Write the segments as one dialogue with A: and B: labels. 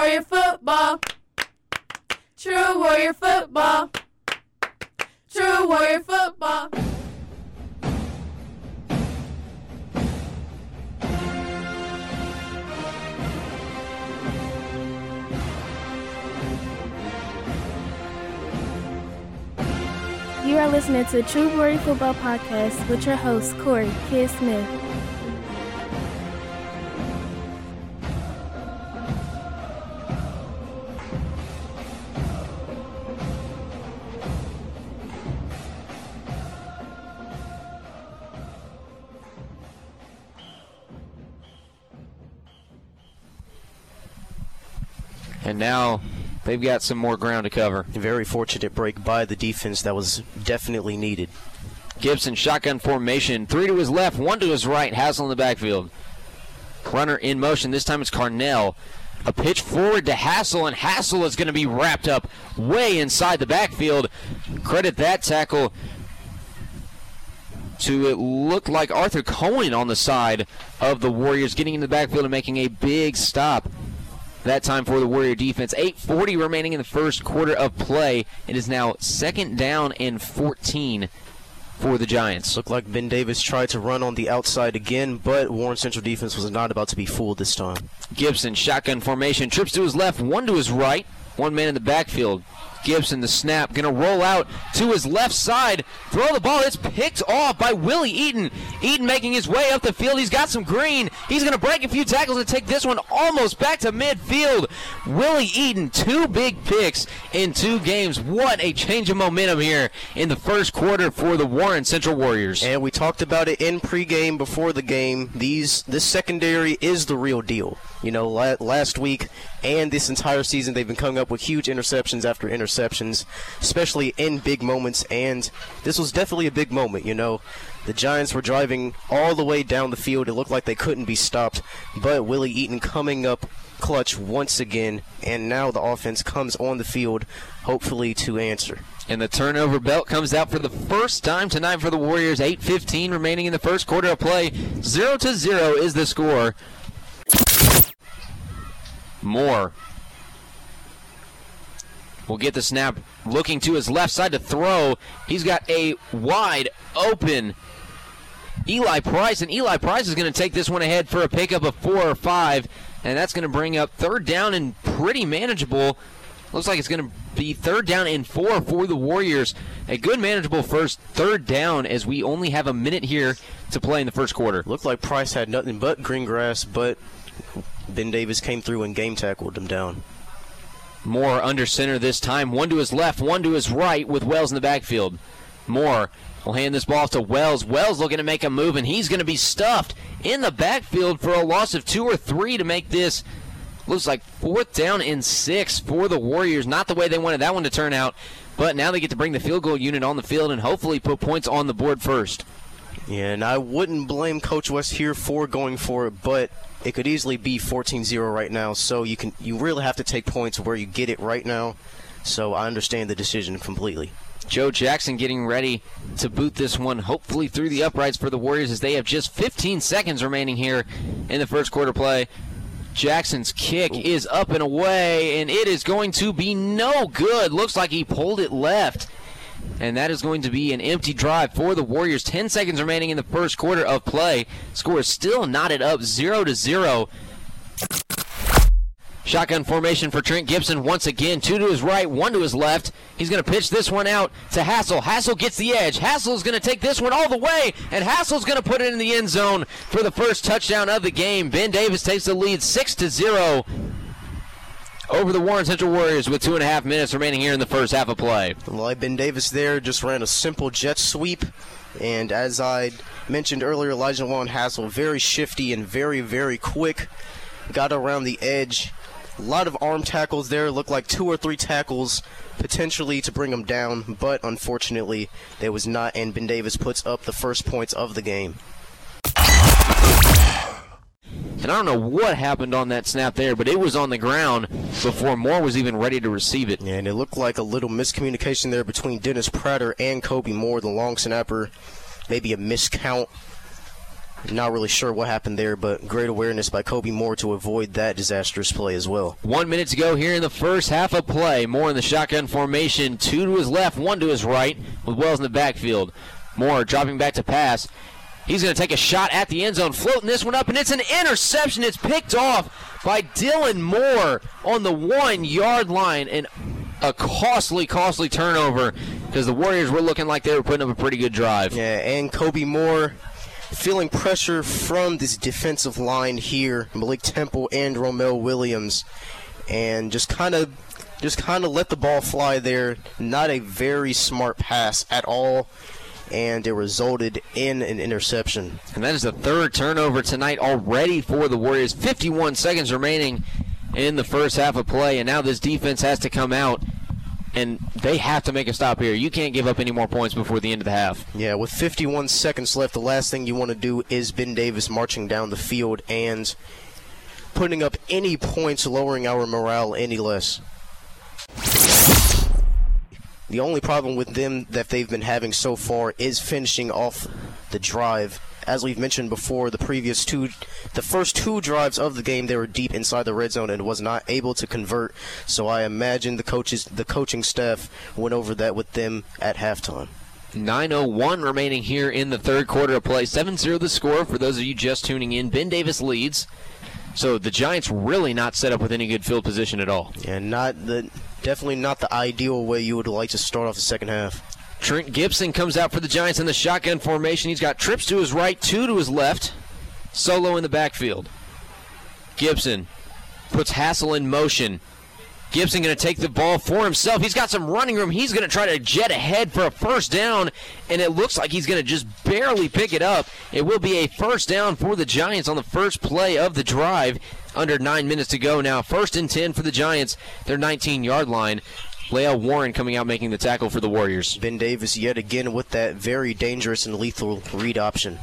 A: Warrior football. True Warrior football. True Warrior football.
B: You are listening to True Warrior Football Podcast with your host, Corey Kid Smith.
C: And now they've got some more ground to cover.
D: A very fortunate break by the defense that was definitely needed.
C: Gibson, shotgun formation. 3 to his left, 1 to his right. Hassel in the backfield. Runner in motion. This time it's Carnell. A pitch forward to Hassel, and Hassel is going to be wrapped up way inside the backfield. Credit that tackle to, it looked like Arthur Cohen on the side of the Warriors, getting in the backfield and making a big stop. That time for the Warrior defense. 8:40 remaining in the first quarter of play. It is now 2nd down and 14 for the Giants.
D: Looked like Ben Davis tried to run on the outside again, but Warren Central defense was not about to be fooled this time.
C: Gibson, shotgun formation, trips to his left, 1 to his right, 1 man in the backfield. Gibson, the snap, going to roll out to his left side, throw the ball. It's picked off by Willie Eaton. Eaton making his way up the field. He's got some green. He's going to break a few tackles and take this one almost back to midfield. Willie Eaton, 2 big picks in 2 games. What a change of momentum here in the first quarter for the Warren Central Warriors.
D: And we talked about it in pregame before the game. This secondary is the real deal. You know, last week and this entire season, they've been coming up with huge interceptions after interceptions, especially in big moments, and this was definitely a big moment. You know, the Giants were driving all the way down the field. It looked like they couldn't be stopped, but Willie Eaton coming up clutch once again, and now the offense comes on the field, hopefully to answer.
C: And the turnover belt comes out for the first time tonight for the Warriors. 8:15 remaining in the first quarter of play. 0-0 is the score. Moore will get the snap, looking to his left side to throw. He's got a wide open Eli Price, and Eli Price is going to take this one ahead for a pickup of 4 or 5, and that's going to bring up 3rd down and pretty manageable. Looks like it's going to be 3rd down and 4 for the Warriors. A good manageable first 3rd down as we only have a minute here to play in the first quarter.
D: Looked like Price had nothing but green grass, but Ben Davis came through and game tackled him down.
C: Moore under center this time. 1 to his left, 1 to his right with Wells in the backfield. Moore will hand this ball off to Wells. Wells looking to make a move, and he's going to be stuffed in the backfield for a loss of 2 or 3 to make this, looks like 4th down and 6 for the Warriors. Not the way they wanted that one to turn out, but now they get to bring the field goal unit on the field and hopefully put points on the board first.
D: Yeah, and I wouldn't blame Coach West here for going for it, but it could easily be 14-0 right now, so you really have to take points where you get it right now. So I understand the decision completely.
C: Joe Jackson getting ready to boot this one, hopefully through the uprights for the Warriors, as they have just 15 seconds remaining here in the first quarter play. Jackson's kick is up and away, and it is going to be no good. Looks like he pulled it left. And that is going to be an empty drive for the Warriors. 10 seconds remaining in the first quarter of play. Score is still knotted up 0-0. Shotgun formation for Trent Gibson once again. 2 to his right, 1 to his left. He's going to pitch this one out to Hassel. Hassel gets the edge. Hassel's going to take this one all the way, and Hassel's going to put it in the end zone for the first touchdown of the game. Ben Davis takes the lead 6-0 over the Warren Central Warriors with 2.5 minutes remaining here in the first half of play.
D: Well, Ben Davis there just ran a simple jet sweep, and as I mentioned earlier, Elijah Juan Hassel, very shifty and very, very quick. Got around the edge. A lot of arm tackles there. Looked like 2 or 3 tackles potentially to bring him down, but unfortunately there was not, and Ben Davis puts up the first points of the game.
C: And I don't know what happened on that snap there, but it was on the ground before Moore was even ready to receive it.
D: Yeah, and it looked like a little miscommunication there between Dennis Prater and Kobe Moore, the long snapper. Maybe a miscount. Not really sure what happened there, but great awareness by Kobe Moore to avoid that disastrous play as well.
C: 1 minute to go here in the first half of play. Moore in the shotgun formation. 2 to his left, 1 to his right, with Wells in the backfield. Moore dropping back to pass. He's going to take a shot at the end zone, floating this one up, and it's an interception. It's picked off by Dylan Moore on the 1 yard line, and a costly turnover because the Warriors were looking like they were putting up a pretty good drive.
D: Yeah, and Kobe Moore feeling pressure from this defensive line here, Malik Temple and Romel Williams, and just kind of let the ball fly there. Not a very smart pass at all, and it resulted in an interception.
C: And that is the third turnover tonight already for the Warriors. 51 seconds remaining in the first half of play, and now this defense has to come out, and they have to make a stop here. You can't give up any more points before the end of the half.
D: Yeah, with 51 seconds left, the last thing you want to do is Ben Davis marching down the field and putting up any points, lowering our morale any less. The only problem with them that they've been having so far is finishing off the drive. As we've mentioned before, the first two drives of the game, they were deep inside the red zone and was not able to convert. So I imagine the coaching staff went over that with them at halftime.
C: 9:01 remaining here in the third quarter of play. 7-0 the score for those of you just tuning in. Ben Davis leads. So the Giants really not set up with any good field position at all.
D: Yeah, definitely not the ideal way you would like to start off the second half.
C: Trent Gibson comes out for the Giants in the shotgun formation. He's got trips to his right, 2 to his left. Solo in the backfield. Gibson puts Hassel in motion. Gibson going to take the ball for himself. He's got some running room. He's going to try to jet ahead for a first down, and it looks like he's going to just barely pick it up. It will be a first down for the Giants on the first play of the drive. Under 9 minutes to go now. 1st and 10 for the Giants. Their 19-yard line. Lael Warren coming out making the tackle for the Warriors.
D: Ben Davis yet again with that very dangerous and lethal read option.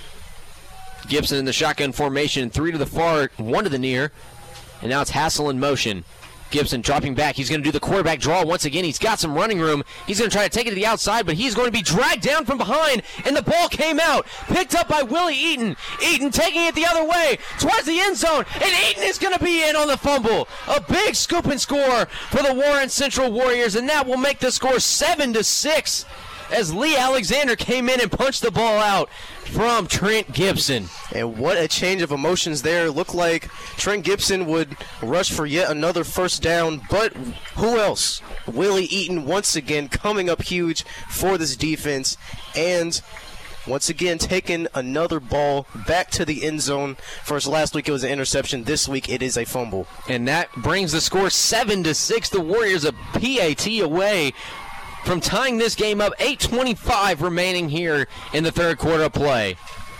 C: Gibson in the shotgun formation, 3 to the far, 1 to the near. And now it's Hassel in motion. Gibson dropping back. He's going to do the quarterback draw once again. He's got some running room. He's going to try to take it to the outside, but he's going to be dragged down from behind, and the ball came out. Picked up by Willie Eaton. Eaton taking it the other way towards the end zone, and Eaton is going to be in on the fumble. A big scoop and score for the Warren Central Warriors, and that will make the score 7-6 as Lee Alexander came in and punched the ball out from Trent Gibson.
D: And what a change of emotions there. Looked like Trent Gibson would rush for yet another first down, but who else? Willie Eaton once again coming up huge for this defense, and once again taking another ball back to the end zone. First last week it was an interception. This week it is a fumble.
C: And that brings the score 7-6. The Warriors a PAT away from tying this game up. 8:25 remaining here in the third quarter of play.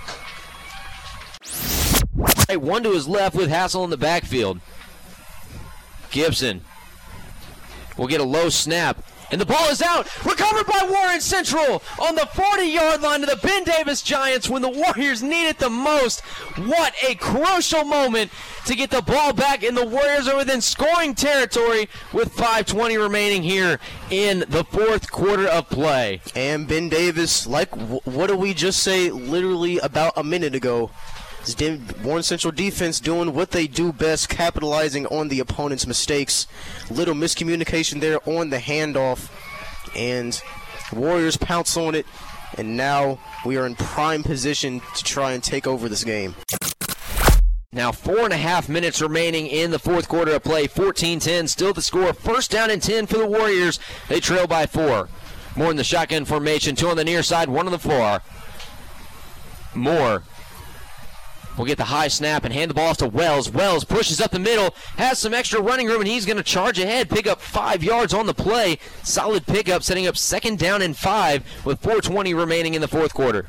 C: 1 to his left with Hassel in the backfield. Gibson will get a low snap, and the ball is out. Recovered by Warren Central on the 40-yard line to the Ben Davis Giants when the Warriors need it the most. What a crucial moment to get the ball back, and the Warriors are within scoring territory with 5:20 remaining here in the fourth quarter of play.
D: And Ben Davis, what did we just say literally about a minute ago? Warren Central defense doing what they do best, capitalizing on the opponent's mistakes. Little miscommunication there on the handoff, and Warriors pounce on it, and now we are in prime position to try and take over this game.
C: Now 4.5 minutes remaining in the fourth quarter of play. 14-10, still the score. First down and 10 for the Warriors. They trail by 4. Moore in the shotgun formation, 2 on the near side, 1 on the far. Moore will get the high snap and hand the ball off to Wells. Wells pushes up the middle, has some extra running room, and he's going to charge ahead, pick up 5 yards on the play. Solid pickup, setting up 2nd down and 5 with 4:20 remaining in the fourth quarter.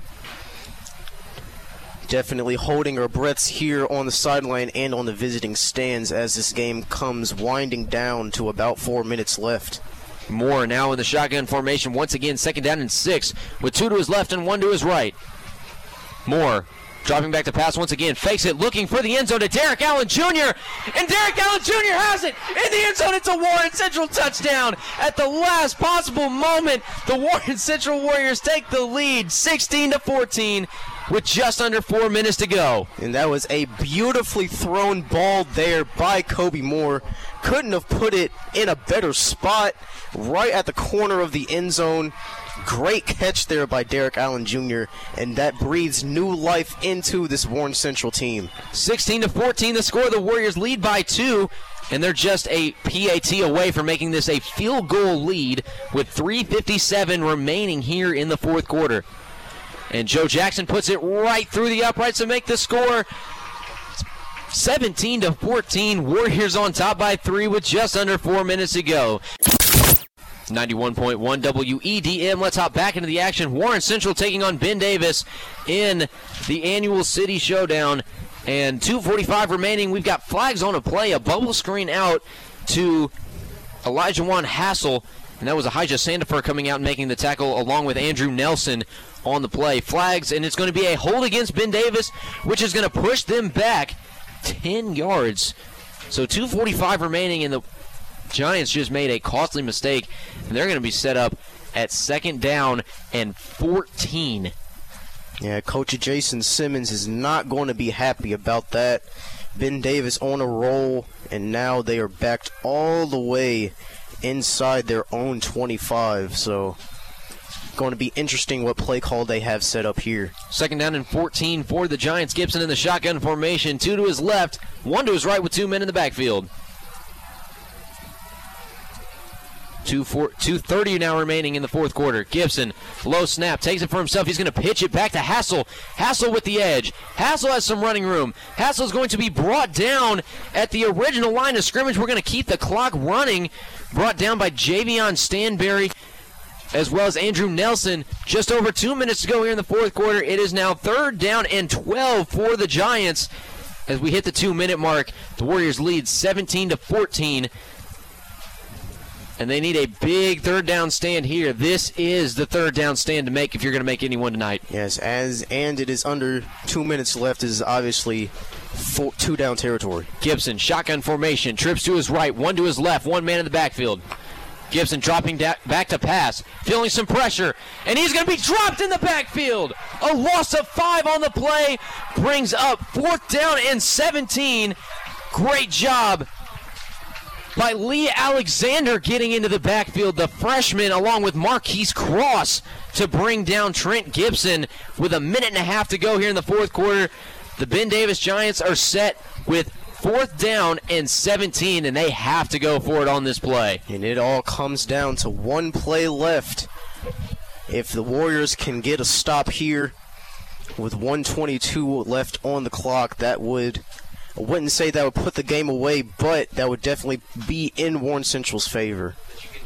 D: Definitely holding our breaths here on the sideline and on the visiting stands as this game comes winding down to about 4 minutes left.
C: Moore now in the shotgun formation once again, 2nd down and 6 with 2 to his left and 1 to his right. Moore dropping back to pass once again, fakes it, looking for the end zone to Derek Allen Jr., and Derek Allen Jr. has it in the end zone. It's a Warren Central touchdown at the last possible moment. The Warren Central Warriors take the lead, 16-14, with just under 4 minutes to go.
D: And that was a beautifully thrown ball there by Kobe Moore. Couldn't have put it in a better spot, right at the corner of the end zone. Great catch there by Derek Allen Jr., and that breathes new life into this Warren Central team.
C: 16-14 the score. The Warriors lead by 2, and they're just a PAT away from making this a field goal lead with 3:57 remaining here in the fourth quarter. And Joe Jackson puts it right through the uprights to make the score 17-14. Warriors on top by 3 with just under 4 minutes to go. 91.1 WEDM. Let's hop back into the action. Warren Central taking on Ben Davis in the annual City Showdown. And 2:45 remaining. We've got flags on a play. A bubble screen out to Elijah Juan Hassel. And that was Ahijah Sandifer coming out and making the tackle along with Andrew Nelson on the play. Flags, and it's going to be a hold against Ben Davis, which is going to push them back 10 yards. So 2:45 remaining, and the Giants just made a costly mistake, and they're going to be set up at 2nd down and 14.
D: Yeah, Coach Jason Simmons is not going to be happy about that. Ben Davis on a roll, and now they are backed all the way inside their own 25. So going to be interesting what play call they have set up here.
C: 2nd down and 14 for the Giants. Gibson in the shotgun formation. 2 to his left, 1 to his right with 2 men in the backfield. 2:30 now remaining in the fourth quarter. Gibson, low snap, takes it for himself. He's going to pitch it back to Hassel. Hassel with the edge. Hassel has some running room. Hassel is going to be brought down at the original line of scrimmage. We're going to keep the clock running. Brought down by Javion Stanberry as well as Andrew Nelson. Just over 2 minutes to go here in the fourth quarter. It is now 3rd down and 12 for the Giants. As we hit the 2-minute mark, the Warriors lead 17-14. And they need a big 3rd down stand here. This is the 3rd down stand to make if you're going to make anyone tonight.
D: Yes, and it is under 2 minutes left. This is obviously 2 down territory.
C: Gibson, shotgun formation, trips to his right, 1 to his left, 1 man in the backfield. Gibson dropping back to pass, feeling some pressure, and he's going to be dropped in the backfield. A loss of 5 on the play brings up 4th down and 17. Great job by Lee Alexander getting into the backfield, the freshman, along with Marquise Cross, to bring down Trent Gibson with 1.5 minutes to go here in the fourth quarter. The Ben Davis Giants are set with 4th down and 17, and they have to go for it on this play.
D: And it all comes down to 1 play left. If the Warriors can get a stop here with 1:22 left on the clock, that would... I wouldn't say that would put the game away, but that would definitely be in Warren Central's favor.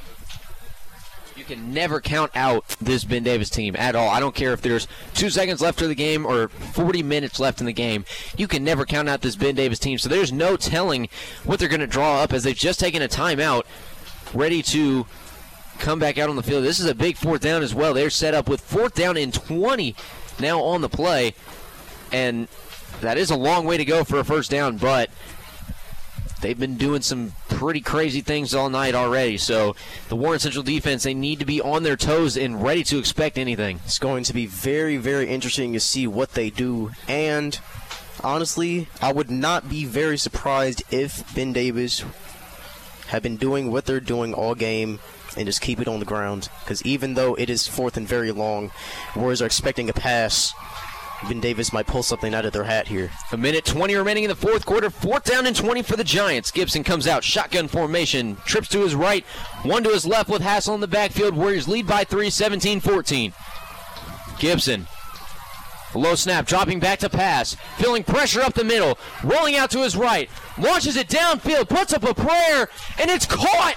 C: You can never count out this Ben Davis team at all. I don't care if there's 2 seconds left of the game or 40 minutes left in the game. You can never count out this Ben Davis team. So there's no telling what they're going to draw up as they've just taken a timeout, ready to come back out on the field. This is a big 4th down as well. They're set up with 4th down and 20 now on the play. And that is a long way to go for a 1st down, but they've been doing some pretty crazy things all night already. So the Warren Central defense, they need to be on their toes and ready to expect anything.
D: It's going to be very, very interesting to see what they do. And honestly, I would not be very surprised if Ben Davis had been doing what they're doing all game and just keep it on the ground. Because even though it is 4th and very long, Warriors are expecting a pass. Ben Davis might pull something out of their hat here.
C: 1 minute 20 remaining in the fourth quarter. 4th down and 20 for the Giants. Gibson comes out, shotgun formation, trips to his right, 1 to his left with Hassel in the backfield. Warriors lead by 3, 17-14. Gibson, low snap, dropping back to pass, feeling pressure up the middle, rolling out to his right, launches it downfield, puts up a prayer, and it's caught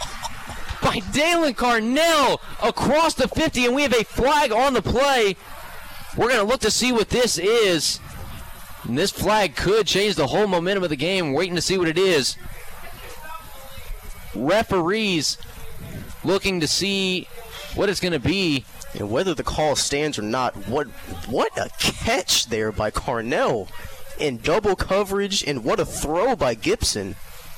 C: by Dalen Carnell across the 50, and we have a flag on the play. We're going to look to see what this is. And this flag could change the whole momentum of the game. Waiting to see what it is. Referees looking to see what it's going to be.
D: And whether the call stands or not, what a catch there by Carnell in double coverage, and what a throw by Gibson.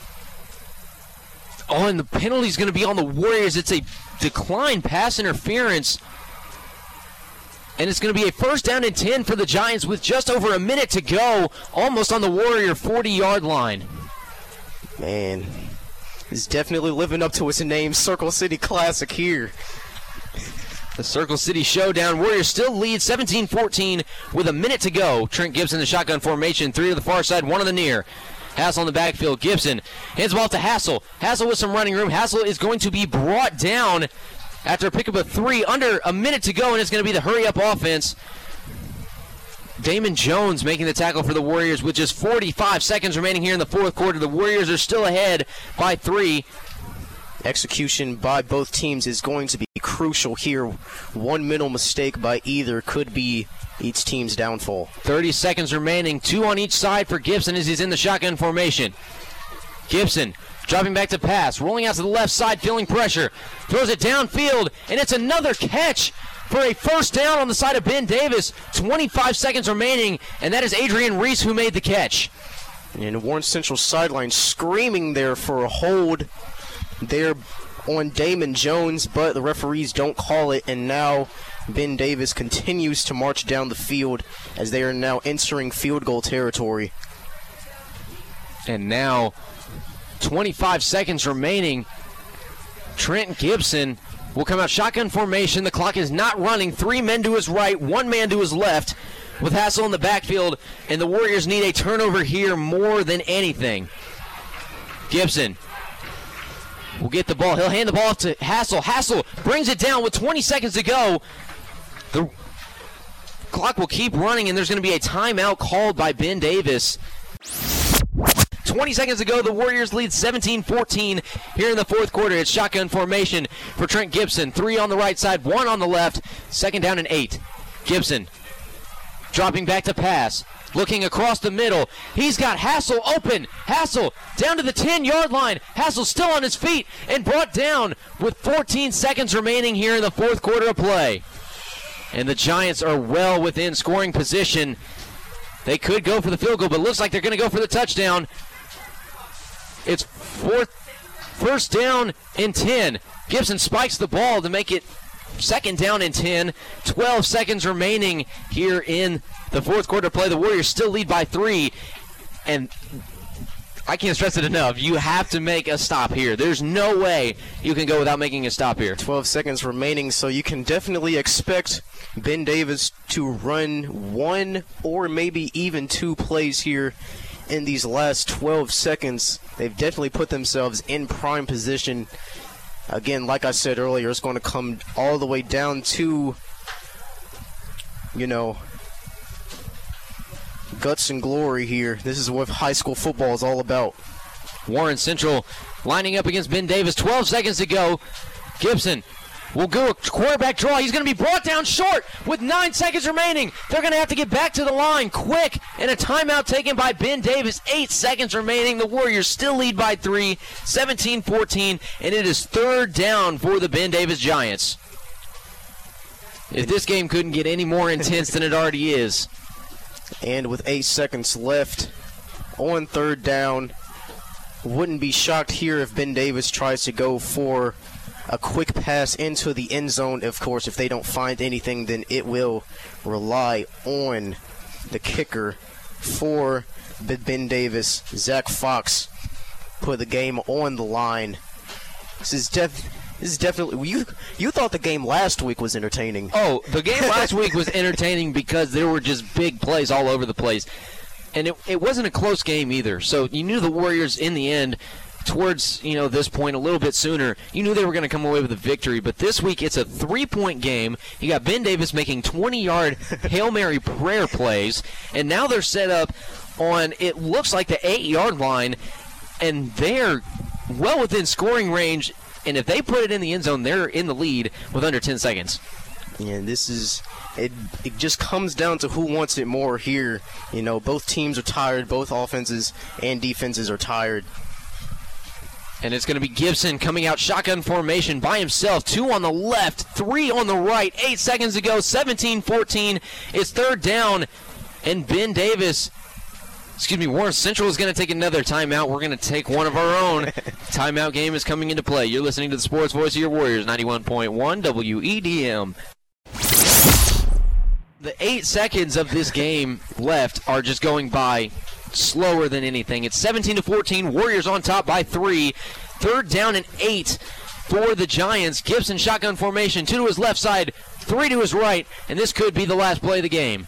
C: Oh, and the penalty is going to be on the Warriors. It's a declined pass interference. And it's going to be a first down and 10 for the Giants with just over a minute to go, almost on the Warrior 40-yard line.
D: Man, he's definitely living up to its name, Circle City Classic here.
C: The Circle City Showdown. Warriors still lead 17-14 with a minute to go. Trent Gibson, the shotgun formation, 3 to the far side, 1 on the near. Hassel in the backfield. Gibson hands the ball to Hassel. Hassel with some running room. Hassel is going to be brought down after a pickup of 3, under a minute to go, and it's going to be the hurry-up offense. Damon Jones making the tackle for the Warriors with just 45 seconds remaining here in the fourth quarter. The Warriors are still ahead by 3.
D: Execution by both teams is going to be crucial here. One mental mistake by either could be each team's downfall.
C: 30 seconds remaining, 2 on each side for Gibson as he's in the shotgun formation. Gibson dropping back to pass, rolling out to the left side, feeling pressure, throws it downfield, and it's another catch for a first down on the side of Ben Davis. 25 seconds remaining, and that is Adrian Reese who made the catch.
D: And Warren Central sideline screaming there for a hold there on Damon Jones, but the referees don't call it, and now Ben Davis continues to march down the field as they are now entering field goal territory.
C: And now 25 seconds remaining. Trent Gibson will come out shotgun formation. The clock is not running. 3 men to his right, 1 man to his left with Hassel in the backfield, and the Warriors need a turnover here more than anything. Gibson will get the ball. He'll hand the ball off to Hassel. Hassel brings it down with 20 seconds to go. The clock will keep running, and there's going to be a timeout called by Ben Davis. 20 seconds to go, the Warriors lead 17-14 here in the fourth quarter. It's shotgun formation for Trent Gibson. 3 on the right side, 1 on the left. Second down and 8. Gibson dropping back to pass. Looking across the middle. He's got Hassel open. Hassel down to the 10-yard line. Hassel still on his feet and brought down with 14 seconds remaining here in the fourth quarter of play. And the Giants are well within scoring position. They could go for the field goal, but it looks like they're going to go for the touchdown. It's first down and 10. Gibson spikes the ball to make it second down and 10. 12 seconds remaining here in the fourth quarter play. The Warriors still lead by 3. And I can't stress it enough. You have to make a stop here. There's no way you can go without making a stop here.
D: 12 seconds remaining, so you can definitely expect Ben Davis to run 1 or maybe even 2 plays here in these last 12 seconds. They've definitely put themselves in prime position. Again, like I said earlier, it's going to come all the way down to, guts and glory here. This is what high school football is all about.
C: Warren Central lining up against Ben Davis. 12 seconds to go. Gibson will go a quarterback draw. He's going to be brought down short with 9 seconds remaining. They're going to have to get back to the line quick, and a timeout taken by Ben Davis. 8 seconds remaining. The Warriors still lead by 3, 17-14, and it is third down for the Ben Davis Giants. If this game couldn't get any more intense than it already is.
D: And with 8 seconds left on third down, wouldn't be shocked here if Ben Davis tries to go for a quick pass into the end zone. Of course, if they don't find anything, then it will rely on the kicker for Ben Davis. Zach Fox put the game on the line. This is definitely. You thought the game last week was entertaining.
C: Oh, the game last week was entertaining because there were just big plays all over the place. And it wasn't a close game either. So you knew the Warriors in the end, towards this point a little bit sooner, you knew they were going to come away with a victory. But this week it's a 3-point game. You got Ben Davis making 20-yard Hail Mary prayer plays, and now they're set up on, it looks like, the 8-yard line, and they're well within scoring range. And if they put it in the end zone, they're in the lead with under 10 seconds.
D: Yeah, it just comes down to who wants it more here. Both teams are tired. Both offenses and defenses are tired.
C: And it's going to be Gibson coming out shotgun formation by himself. 2 on the left, 3 on the right. 8 seconds to go, 17-14. It's third down, and Warren Central is going to take another timeout. We're going to take one of our own. Timeout game is coming into play. You're listening to the Sports Voice of your Warriors, 91.1 WEDM. The 8 seconds of this game left are just going by slower than anything. It's 17-14. Warriors on top by 3. 3rd down and 8 for the Giants. Gibson shotgun formation. 2 to his left side, 3 to his right, and this could be the last play of the game.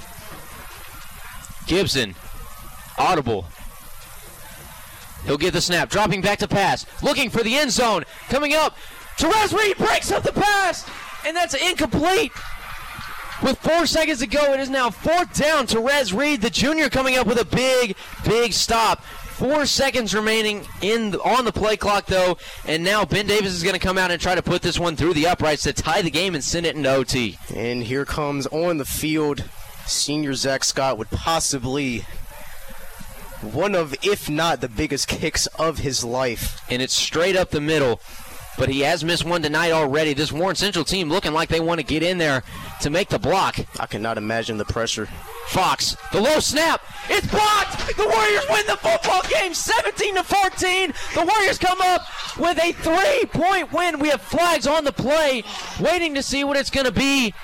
C: Gibson, audible. He'll get the snap, dropping back to pass, looking for the end zone, coming up. Terez Reed breaks up the pass, and that's incomplete. With 4 seconds to go, it is now 4th down. Terez Reed, the junior, coming up with a big, big stop. 4 seconds remaining on the play clock, though, and now Ben Davis is going to come out and try to put this one through the uprights to tie the game and send it into OT.
D: And here comes on the field senior Zach Scott with possibly one of, if not the biggest kicks of his life.
C: And it's straight up the middle, but he has missed one tonight already. This Warren Central team looking like they want to get in there to make the block.
D: I cannot imagine the pressure.
C: Fox, the low snap, it's blocked! The Warriors win the football game 17-14. The Warriors come up with a 3-point win. We have flags on the play, waiting to see what it's going to be.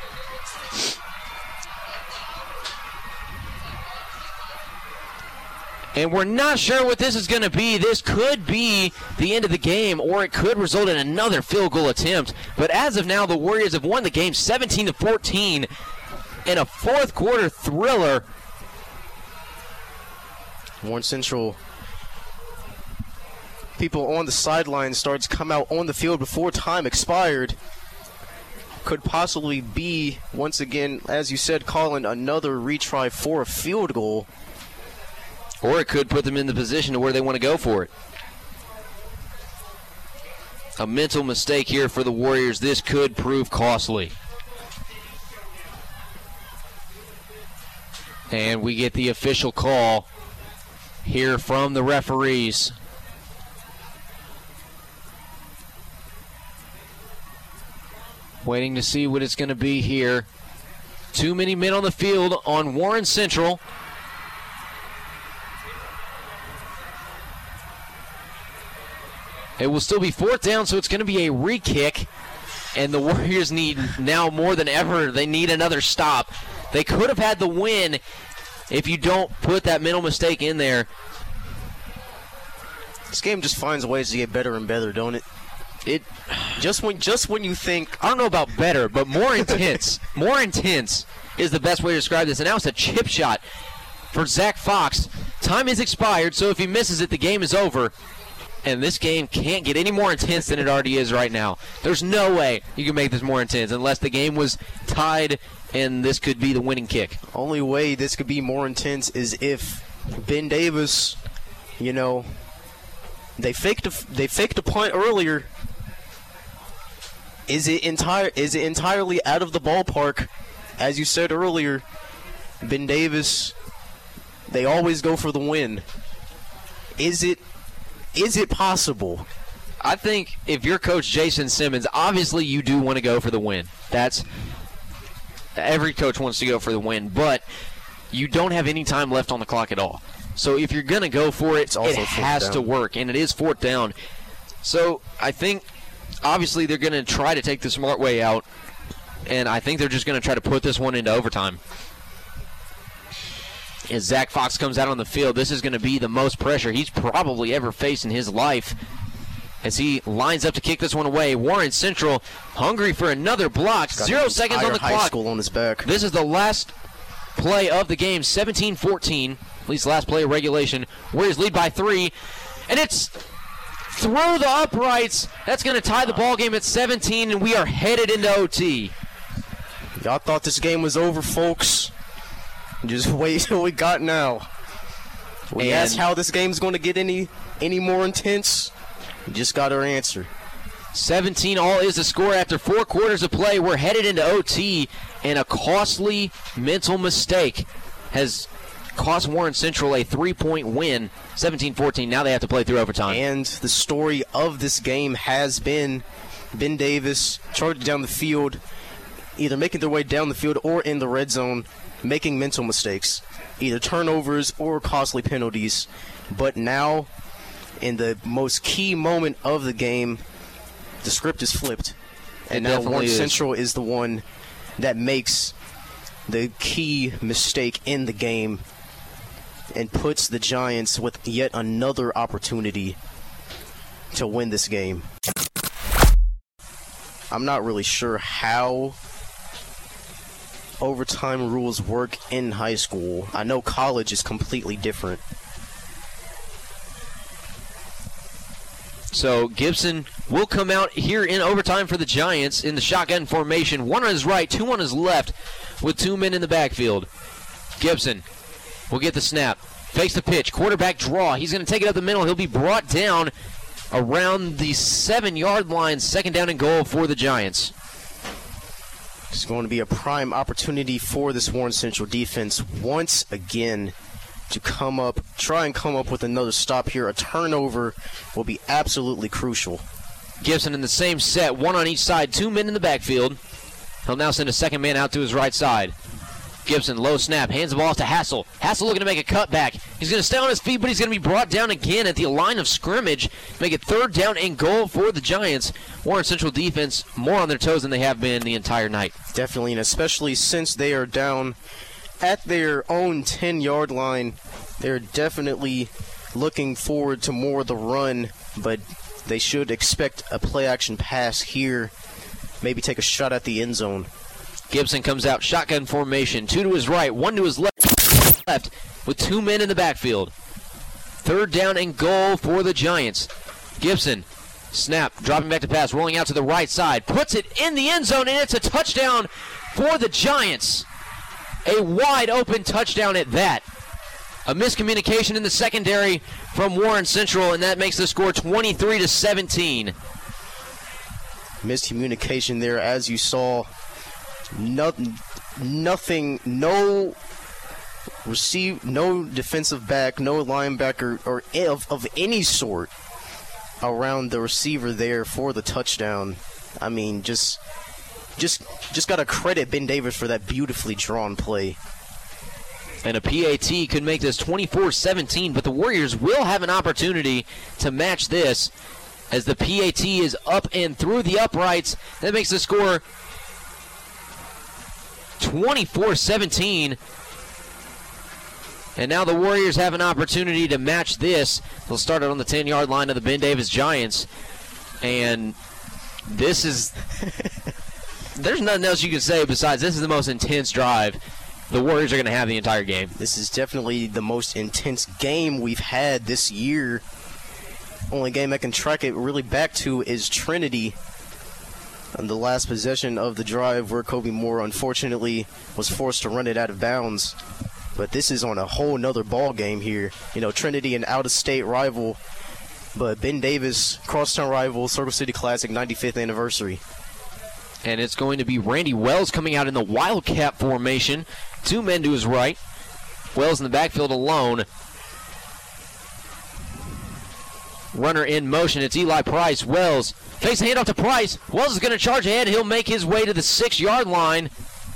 C: And we're not sure what this is going to be. This could be the end of the game, or it could result in another field goal attempt. But as of now, the Warriors have won the game 17-14 in a fourth quarter thriller.
D: Warren Central, people on the sideline starts come out on the field before time expired. Could possibly be, once again, as you said, calling another retry for a field goal.
C: Or it could put them in the position to where they want to go for it. A mental mistake here for the Warriors. This could prove costly. And we get the official call here from the referees. Waiting to see what it's going to be here. Too many men on the field on Warren Central. It will still be 4th down, so it's going to be a re-kick. And the Warriors need, now more than ever, they need another stop. They could have had the win if you don't put that mental mistake in there.
D: This game just finds ways to get better and better, don't it?
C: It
D: just when you think,
C: I don't know about better, but more intense. More intense is the best way to describe this. And now it's a chip shot for Zach Fox. Time is expired, so if he misses it, the game is over. And this game can't get any more intense than it already is right now. There's no way you can make this more intense unless the game was tied and this could be the winning kick.
D: Only way this could be more intense is if Ben Davis, you know, they faked a punt earlier. Is it entirely out of the ballpark? As you said earlier, Ben Davis, they always go for the win. Is it possible?
C: I think if you're Coach Jason Simmons, obviously you do want to go for the win. Every coach wants to go for the win, but you don't have any time left on the clock at all. So if you're going to go for it, it has to work, and it is 4th down. So I think obviously they're going to try to take the smart way out, and I think they're just going to try to put this one into overtime. As Zach Fox comes out on the field, this is going to be the most pressure he's probably ever faced in his life as he lines up to kick this one away. Warren Central hungry for another block. 0 seconds on the clock.
D: High school on his back.
C: This is the last play of the game, 17-14, at least last play of regulation. Warriors lead by 3, and it's through the uprights. That's going to tie the ball game at 17, and we are headed into OT.
D: Y'all thought this game was over, folks. Just wait till we got now. We asked how this game's going to get any more intense. We just got our answer.
C: 17-all is the score after 4 quarters of play. We're headed into OT, and a costly mental mistake has cost Warren Central a 3-point win, 17-14. Now they have to play through overtime.
D: And the story of this game has been Ben Davis charging down the field, either making their way down the field or in the red zone, making mental mistakes, either turnovers or costly penalties. But now, in the most key moment of the game, the script is flipped. And now Warren Central is the one that makes the key mistake in the game and puts the Giants with yet another opportunity to win this game. I'm not really sure how overtime rules work in high school. I know college is completely different.
C: So Gibson will come out here in overtime for the Giants in the shotgun formation. One on his right, two on his left, with 2 men in the backfield. Gibson will get the snap. Fakes the pitch. Quarterback draw. He's going to take it up the middle. He'll be brought down around the 7-yard line. Second down and goal for the Giants.
D: It's going to be a prime opportunity for this Warren Central defense once again to try and come up with another stop here. A turnover will be absolutely crucial.
C: Gibson in the same set, one on each side, 2 men in the backfield. He'll now send a second man out to his right side. Gibson, low snap, hands the ball off to Hassel. Hassel looking to make a cutback. He's going to stay on his feet, but he's going to be brought down again at the line of scrimmage. Make it third down and goal for the Giants. Warren Central defense more on their toes than they have been the entire night.
D: Definitely, and especially since they are down at their own 10-yard line, they're definitely looking forward to more of the run, but they should expect a play-action pass here, maybe take a shot at the end zone.
C: Gibson comes out, shotgun formation, 2 to his right, 1 to his left, with 2 men in the backfield. Third down and goal for the Giants. Gibson, snap, dropping back to pass, rolling out to the right side, puts it in the end zone, and it's a touchdown for the Giants. A wide open touchdown at that. A miscommunication in the secondary from Warren Central, and that makes the score 23-17.
D: Miscommunication there, as you saw. Nothing, no defensive back, no linebacker, or of any sort around the receiver there for the touchdown. I mean, just got to credit Ben Davis for that beautifully drawn play.
C: And a PAT could make this 24-17, but the Warriors will have an opportunity to match this as the PAT is up and through the uprights. That makes the score 24-17. And now the Warriors have an opportunity to match this. They'll start it on the 10-yard line of the Ben Davis Giants. And this is... there's nothing else you can say besides this is the most intense drive the Warriors are going to have the entire game.
D: This is definitely the most intense game we've had this year. Only game I can track it really back to is Trinity. On the last possession of the drive where Kobe Moore unfortunately was forced to run it out of bounds. But this is on a whole nother ball game here. You know, Trinity an out-of-state rival, but Ben Davis, crosstown rival, Circle City Classic 95th anniversary.
C: And it's going to be Randy Wells coming out in the Wildcat formation. 2 men to his right. Wells in the backfield alone. Runner in motion. It's Eli Price. Wells fakes the handoff to Price. Wells is going to charge ahead. He'll make his way to the 6-yard line.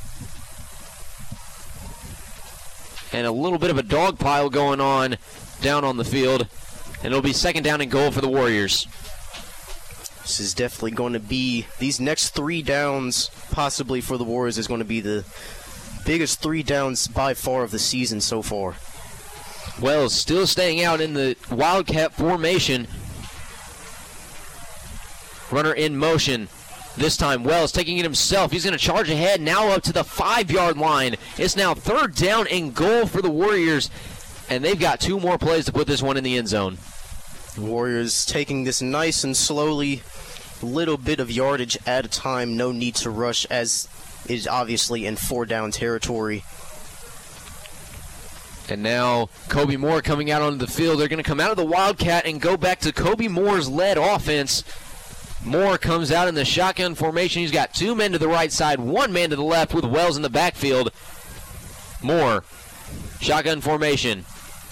C: And a little bit of a dog pile going on down on the field. And it'll be second down and goal for the Warriors.
D: This is definitely going to be, these next 3 downs possibly for the Warriors is going to be the biggest 3 downs by far of the season so far.
C: Wells still staying out in the Wildcat formation. Runner in motion. This time Wells taking it himself. He's going to charge ahead now up to the 5-yard line. It's now third down and goal for the Warriors. And they've got 2 more plays to put this one in the end zone.
D: Warriors taking this nice and slowly, little bit of yardage at a time. No need to rush as is obviously in 4-down territory.
C: And now Kobe Moore coming out onto the field. They're going to come out of the Wildcat and go back to Kobe Moore's led offense. Moore comes out in the shotgun formation. He's got 2 men to the right side, 1 man to the left with Wells in the backfield. Moore, shotgun formation.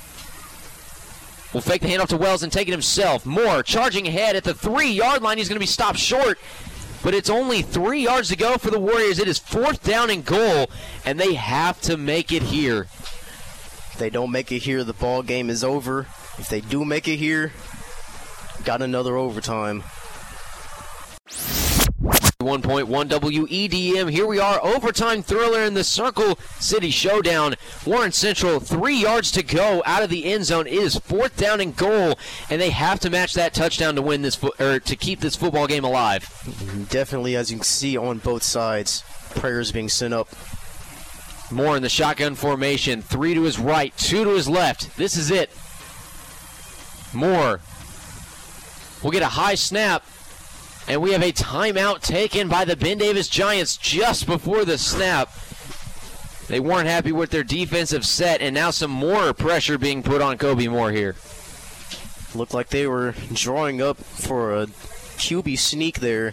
C: Will fake the handoff to Wells and take it himself. Moore charging ahead at the 3-yard line. He's going to be stopped short, but it's only 3 yards to go for the Warriors. It is 4th down and goal, and they have to make it here.
D: If they don't make it here, the ball game is over. If they do make it here, got another overtime.
C: 1.1 WEDM. Here we are, overtime thriller in the Circle City Showdown. Warren Central, 3 yards to go out of the end zone. It is 4th down and goal, and they have to match that touchdown to win this to keep this football game alive.
D: Definitely, as you can see on both sides, prayers being sent up.
C: Moore in the shotgun formation, 3 to his right, 2 to his left. This is it. Moore will get a high snap. And we have a timeout taken by the Ben Davis Giants just before the snap. They weren't happy with their defensive set, and now some more pressure being put on Kobe Moore here.
D: Looked like they were drawing up for a QB sneak there.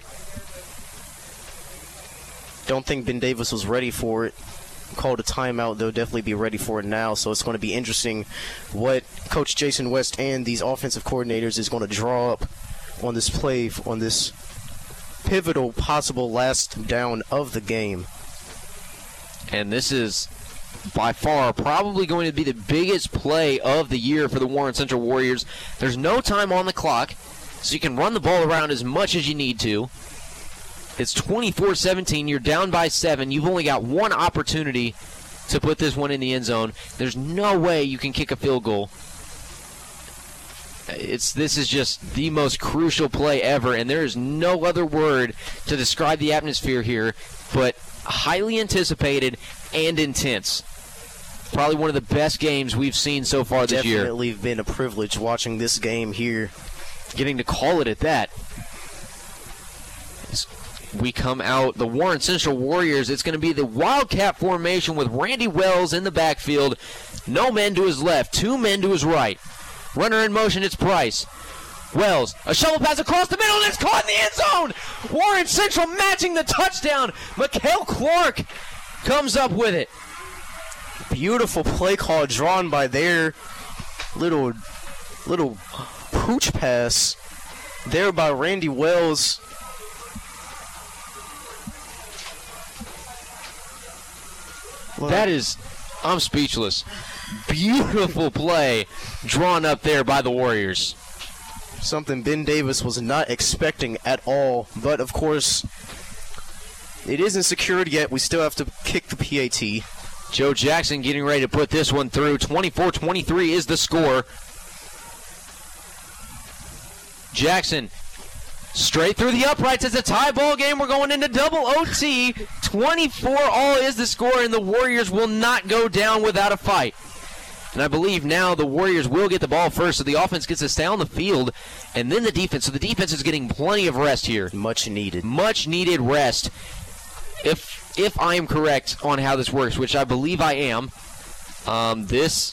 D: Don't think Ben Davis was ready for it. Called a timeout. They'll definitely be ready for it now, so it's going to be interesting what Coach Jason West and these offensive coordinators is going to draw up on this play, on this pivotal possible last down of the game.
C: And this is by far probably going to be the biggest play of the year for the Warren Central Warriors. There's no time on the clock, so you can run the ball around as much as you need to. It's 24-17. You're down by 7. You've only got one opportunity to put this one in the end zone. There's no way you can kick a field goal. This is just the most crucial play ever, and there is no other word to describe the atmosphere here but highly anticipated and intense. Probably one of the best games we've seen so far this year.
D: Definitely been a privilege watching this game here.
C: Getting to call it at that. We come out, the Warren Central Warriors, it's going to be the Wildcat formation with Randy Wells in the backfield. No men to his left, 2 men to his right. Runner in motion, it's Price. Wells, a shovel pass across the middle, and it's caught in the end zone! Warren Central matching the touchdown. Mikhail Clark comes up with it.
D: Beautiful play call drawn by their little pooch pass there by Randy Wells.
C: That is, I'm speechless. Beautiful play drawn up there by the Warriors.
D: Something Ben Davis was not expecting at all, but of course, it isn't secured yet. We still have to kick the PAT.
C: Joe Jackson getting ready to put this one through. 24-23 is the score. Jackson straight through the uprights. It's a tie ball game. We're going into double OT. 24-all is the score, and the Warriors will not go down without a fight. And I believe now the Warriors will get the ball first, so the offense gets to stay on the field, and then the defense. So the defense is getting plenty of rest here.
D: Much needed.
C: Much needed rest. If I am correct on how this works, which I believe I am, this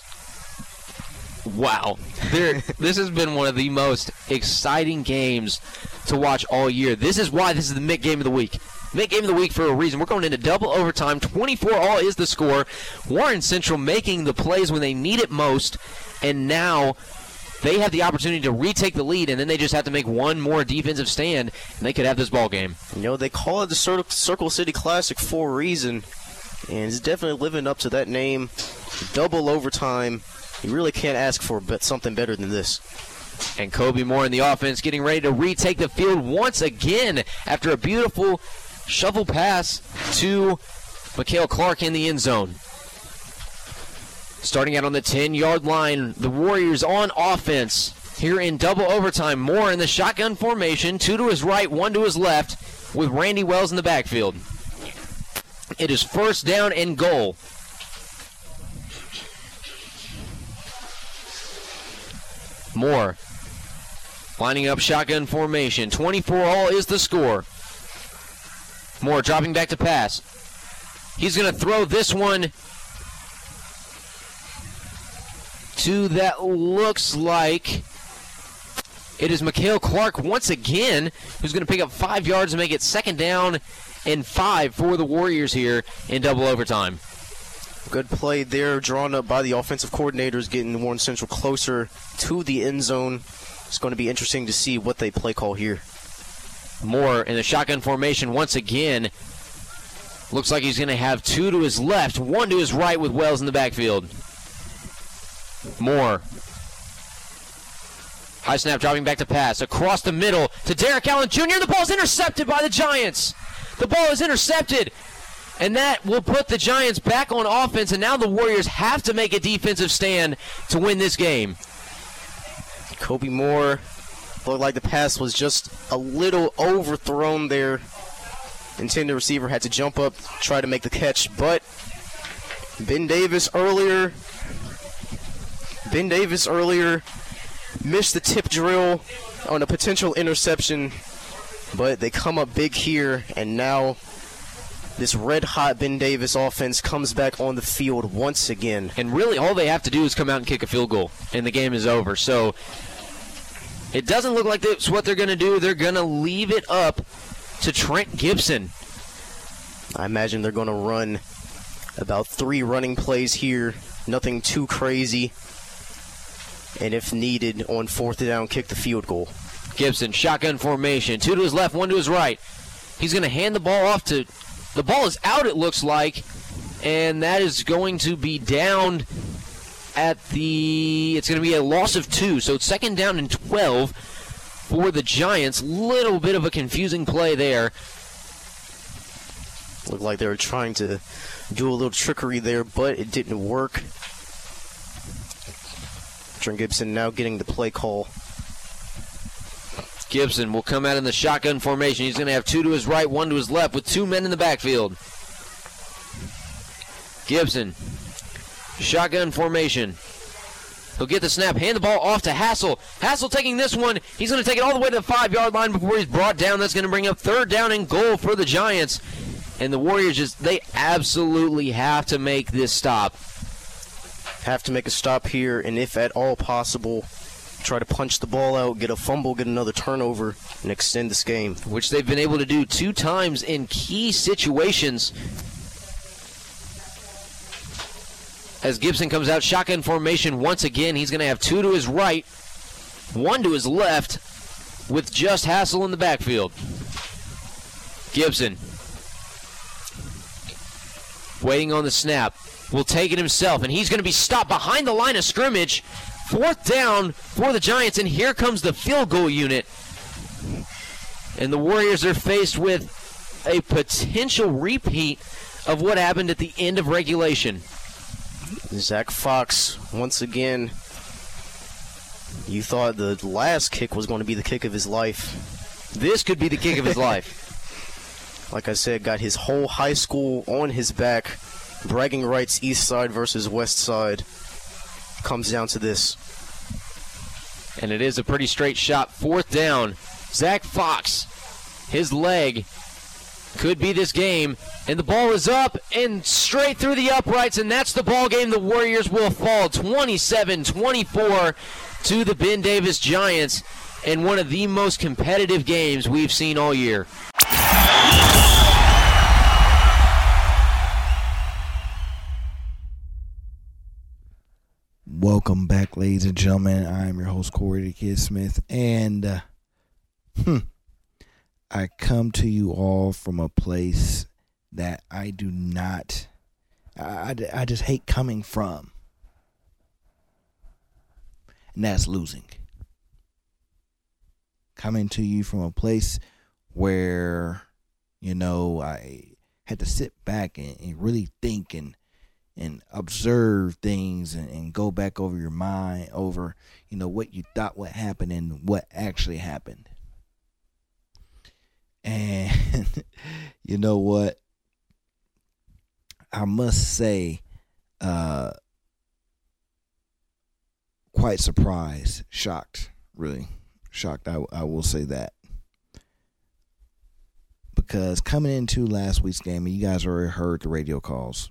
C: has been one of the most exciting games to watch all year. This is why this is the Mick Game of the Week. Mick Game of the Week for a reason. We're going into double overtime. 24-all is the score. Warren Central making the plays when they need it most, and now they have the opportunity to retake the lead, and then they just have to make one more defensive stand, and they could have this ball game.
D: You know, they call it the Circle City Classic for a reason, and it's definitely living up to that name. Double overtime. You really can't ask for something better than this.
C: And Kobe Moore in the offense getting ready to retake the field once again after a beautiful shovel pass to Mikhail Clark in the end zone. Starting out on the 10-yard line, the Warriors on offense here in double overtime. Moore in the shotgun formation, 2 to his right, 1 to his left, with Randy Wells in the backfield. It is 1st down and goal. Moore lining up shotgun formation. 24-all is the score. Moore dropping back to pass. He's going to throw this one to that looks like it is Mikhail Clark once again, who's going to pick up 5 yards and make it 2nd down and 5 for the Warriors here in double overtime.
D: Good play there, drawn up by the offensive coordinators, getting Warren Central closer to the end zone. It's going to be interesting to see what they play call here.
C: Moore in the shotgun formation once again. Looks like he's going to have 2 to his left, 1 to his right with Wells in the backfield. Moore High snap dropping back to pass. Across the middle to Derek Allen Jr. The ball is intercepted by the Giants. The ball is intercepted. And that will put the Giants back on offense. And now the Warriors have to make a defensive stand to win this game.
D: Kobe Moore looked like the pass was just a little overthrown there. Intended receiver had to jump up, try to make the catch. But Ben Davis earlier missed the tip drill on a potential interception, but they come up big here, and now this red-hot Ben Davis offense comes back on the field once again.
C: And really all they have to do is come out and kick a field goal, and the game is over. So it doesn't look like that's what they're going to do. They're going to leave it up to Trent Gibson.
D: I imagine they're going to run about 3 running plays here, nothing too crazy. And if needed, on 4th down, kick the field goal.
C: Gibson, shotgun formation. 2 to his left, 1 to his right. He's going to hand the ball off to... The ball is out, it looks like. And that is going to be down at the... It's going to be a loss of 2. So it's 2nd down and 12 for the Giants. Little bit of a confusing play there.
D: Looked like they were trying to do a little trickery there, but it didn't work. Trent Gibson now getting the play call.
C: Gibson will come out in the shotgun formation. He's going to have 2 to his right, 1 to his left with 2 men in the backfield. Gibson, shotgun formation. He'll get the snap, hand the ball off to Hassel. Hassel taking this one. He's going to take it all the way to the 5-yard line before he's brought down. That's going to bring up 3rd down and goal for the Giants. And the Warriors they absolutely have to make this stop.
D: Have to make a stop here, and if at all possible, try to punch the ball out, get a fumble, get another turnover, and extend this game.
C: Which they've been able to do 2 times in key situations. As Gibson comes out, shotgun formation once again. He's going to have 2 to his right, 1 to his left, with just Hassel in the backfield. Gibson, waiting on the snap, will take it himself, and he's going to be stopped behind the line of scrimmage. 4th down for the Giants, and here comes the field goal unit. And the Warriors are faced with a potential repeat of what happened at the end of regulation.
D: Zach Fox, once again, you thought the last kick was going to be the kick of his life.
C: This could be the kick of his life.
D: Like I said, got his whole high school on his back. Bragging rights, east side versus west side. Comes down to this.
C: And it is a pretty straight shot. 4th down. Zach Fox, his leg could be this game. And the ball is up and straight through the uprights, and that's the ball game. The Warriors will fall 27-24 to the Ben Davis Giants in one of the most competitive games we've seen all year.
E: Welcome back, ladies and gentlemen. I am your host, Corey the Kid Smith, and I come to you all from a place that I do not, I just hate coming from, and that's losing. Coming to you from a place where, I had to sit back and really think and observe things and go back over your mind over, what you thought would happen and what actually happened. And you know what? I must say, quite surprised, shocked, really shocked. I will say that. Because coming into last week's game, and you guys already heard the radio calls,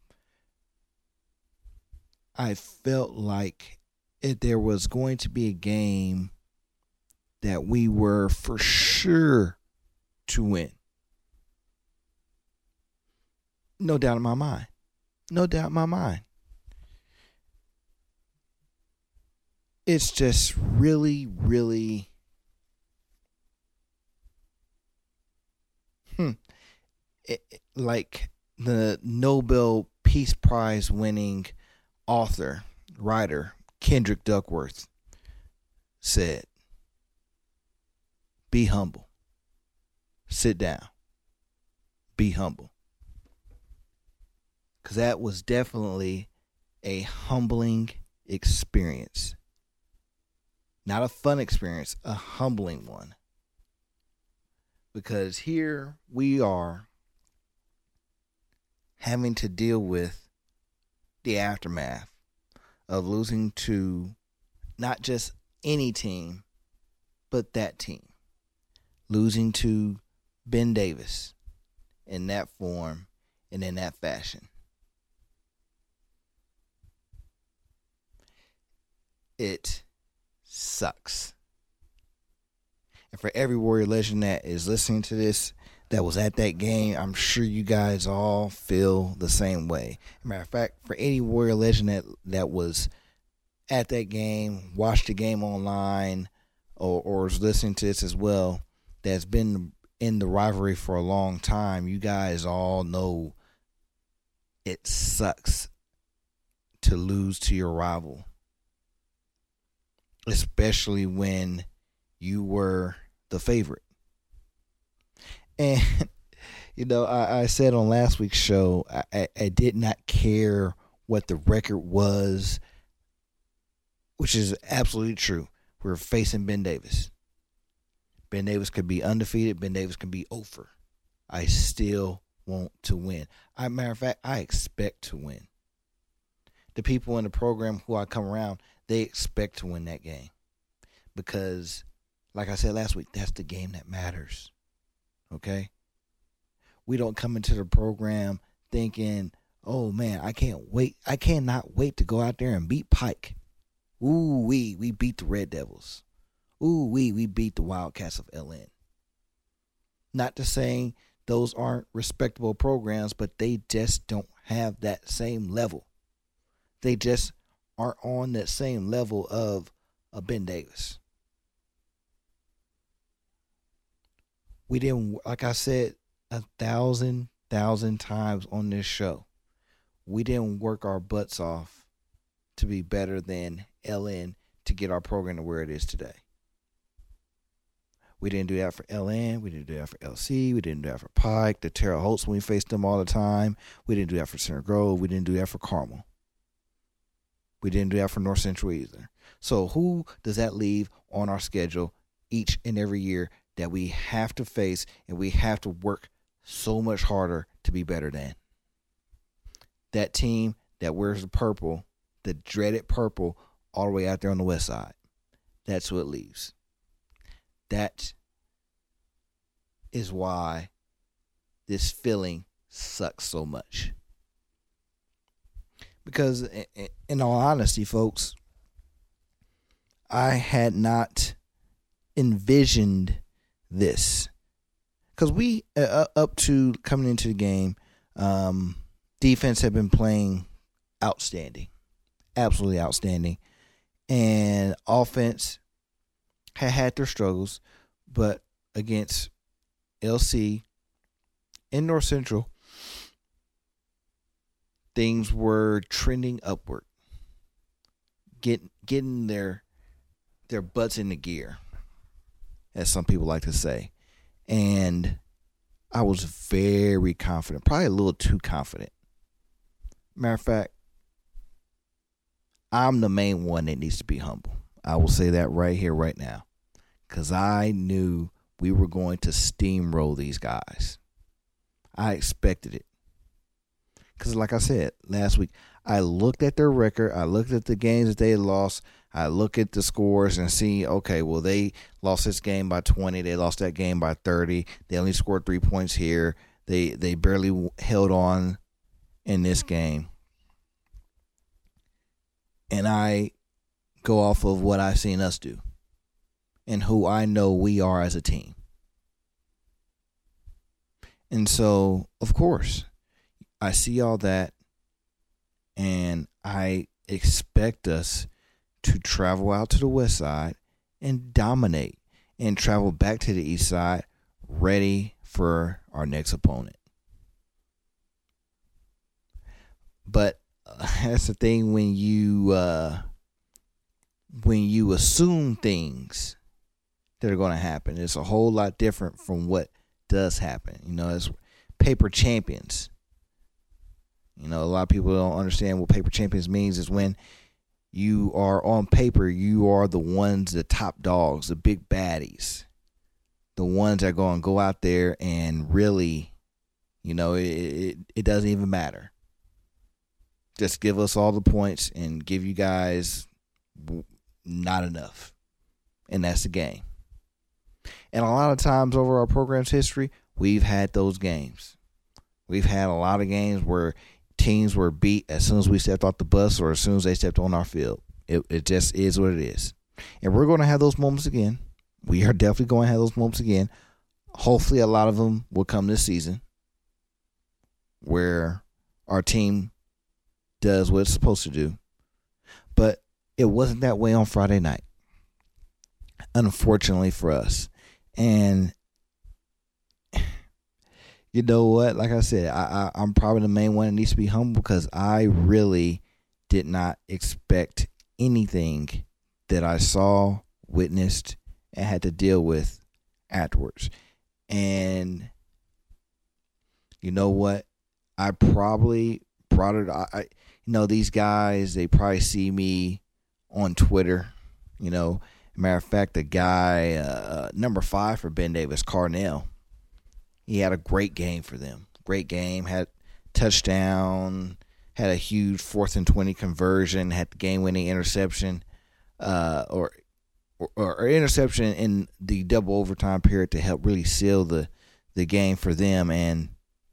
E: I felt like if there was going to be a game that we were for sure to win. No doubt in my mind. No doubt in my mind. It's just really, really like the Nobel Peace Prize winning author, writer, Kendrick Duckworth said, be humble. Sit down. Be humble. Because that was definitely a humbling experience. Not a fun experience, a humbling one. Because here we are having to deal with the aftermath of losing to not just any team, but that team. Losing to Ben Davis in that form and in that fashion. It sucks. And for every Warrior legend that is listening to this, that was at that game, I'm sure you guys all feel the same way. As a matter of fact, for any Warrior legend that was at that game, watched the game online, or is listening to this as well, that's been in the rivalry for a long time, you guys all know it sucks to lose to your rival. Especially when you were the favorite. And, I said on last week's show, I did not care what the record was, which is absolutely true. We're facing Ben Davis. Ben Davis could be undefeated. Ben Davis can be over. I still want to win. Matter of fact, I expect to win. The people in the program who I come around, they expect to win that game. Because, like I said last week, that's the game that matters. Okay? We don't come into the program thinking, oh man, I cannot wait to go out there and beat Pike. Ooh, we beat the Red Devils. Ooh, we beat the Wildcats of LN. Not to say those aren't respectable programs, but they just don't have that same level. They just aren't on that same level of a Ben Davis. We didn't, like I said 1,000 times on this show, we didn't work our butts off to be better than LN to get our program to where it is today. We didn't do that for LN. We didn't do that for LC. We didn't do that for Pike, the Terre Hautes when we faced them all the time. We didn't do that for Center Grove. We didn't do that for Carmel. We didn't do that for North Central either. So who does that leave on our schedule each and every year that we have to face and we have to work so much harder to be better than? That team that wears the purple, the dreaded purple, all the way out there on the west side. That's who it leaves. That is why this feeling sucks so much. Because in all honesty, folks, I had not envisioned this. Because we, up to coming into the game, defense had been playing outstanding. Absolutely outstanding. And offense had their struggles, but against LC and North Central, things were trending upward, getting their butts in the gear, as some people like to say. And I was very confident, probably a little too confident. Matter of fact, I'm the main one that needs to be humble. I will say that right here, right now. Because I knew we were going to steamroll these guys. I expected it. Because like I said last week, I looked at their record. I looked at the games that they had lost. I look at the scores and see, okay, well, they lost this game by 20. They lost that game by 30. They only scored 3 points here. They barely held on in this game. And I go off of what I've seen us do and who I know we are as a team. And so, of course, I see all that, and I expect us to travel out to the west side and dominate and travel back to the east side ready for our next opponent. But that's the thing when you when you assume things that are going to happen. It's a whole lot different from what does happen. You know, it's paper champions. You know, a lot of people don't understand what paper champions means is when you are on paper, you are the ones, the top dogs, the big baddies, the ones that are going to go out there and really, you know, it doesn't even matter. Just give us all the points and give you guys not enough. And that's the game. And a lot of times over our program's history, we've had those games. We've had a lot of games where teams were beat as soon as we stepped off the bus or as soon as they stepped on our field. It just is what it is. And we're going to have those moments again. We are definitely going to have those moments again. Hopefully a lot of them will come this season where our team does what it's supposed to do. But it wasn't that way on Friday night, unfortunately for us. And you know what? Like I said, I'm probably the main one that needs to be humble because I really did not expect anything that I saw, witnessed, and had to deal with afterwards. And you know what? I probably brought it. You know, these guys, they probably see me on Twitter. You know, matter of fact, the guy, number 5 for Ben Davis, Carnell, he had a great game for them. Great game, had touchdown, had a huge 4th and 20 conversion, had the game-winning interception, or interception in the double overtime period to help really seal the game for them. And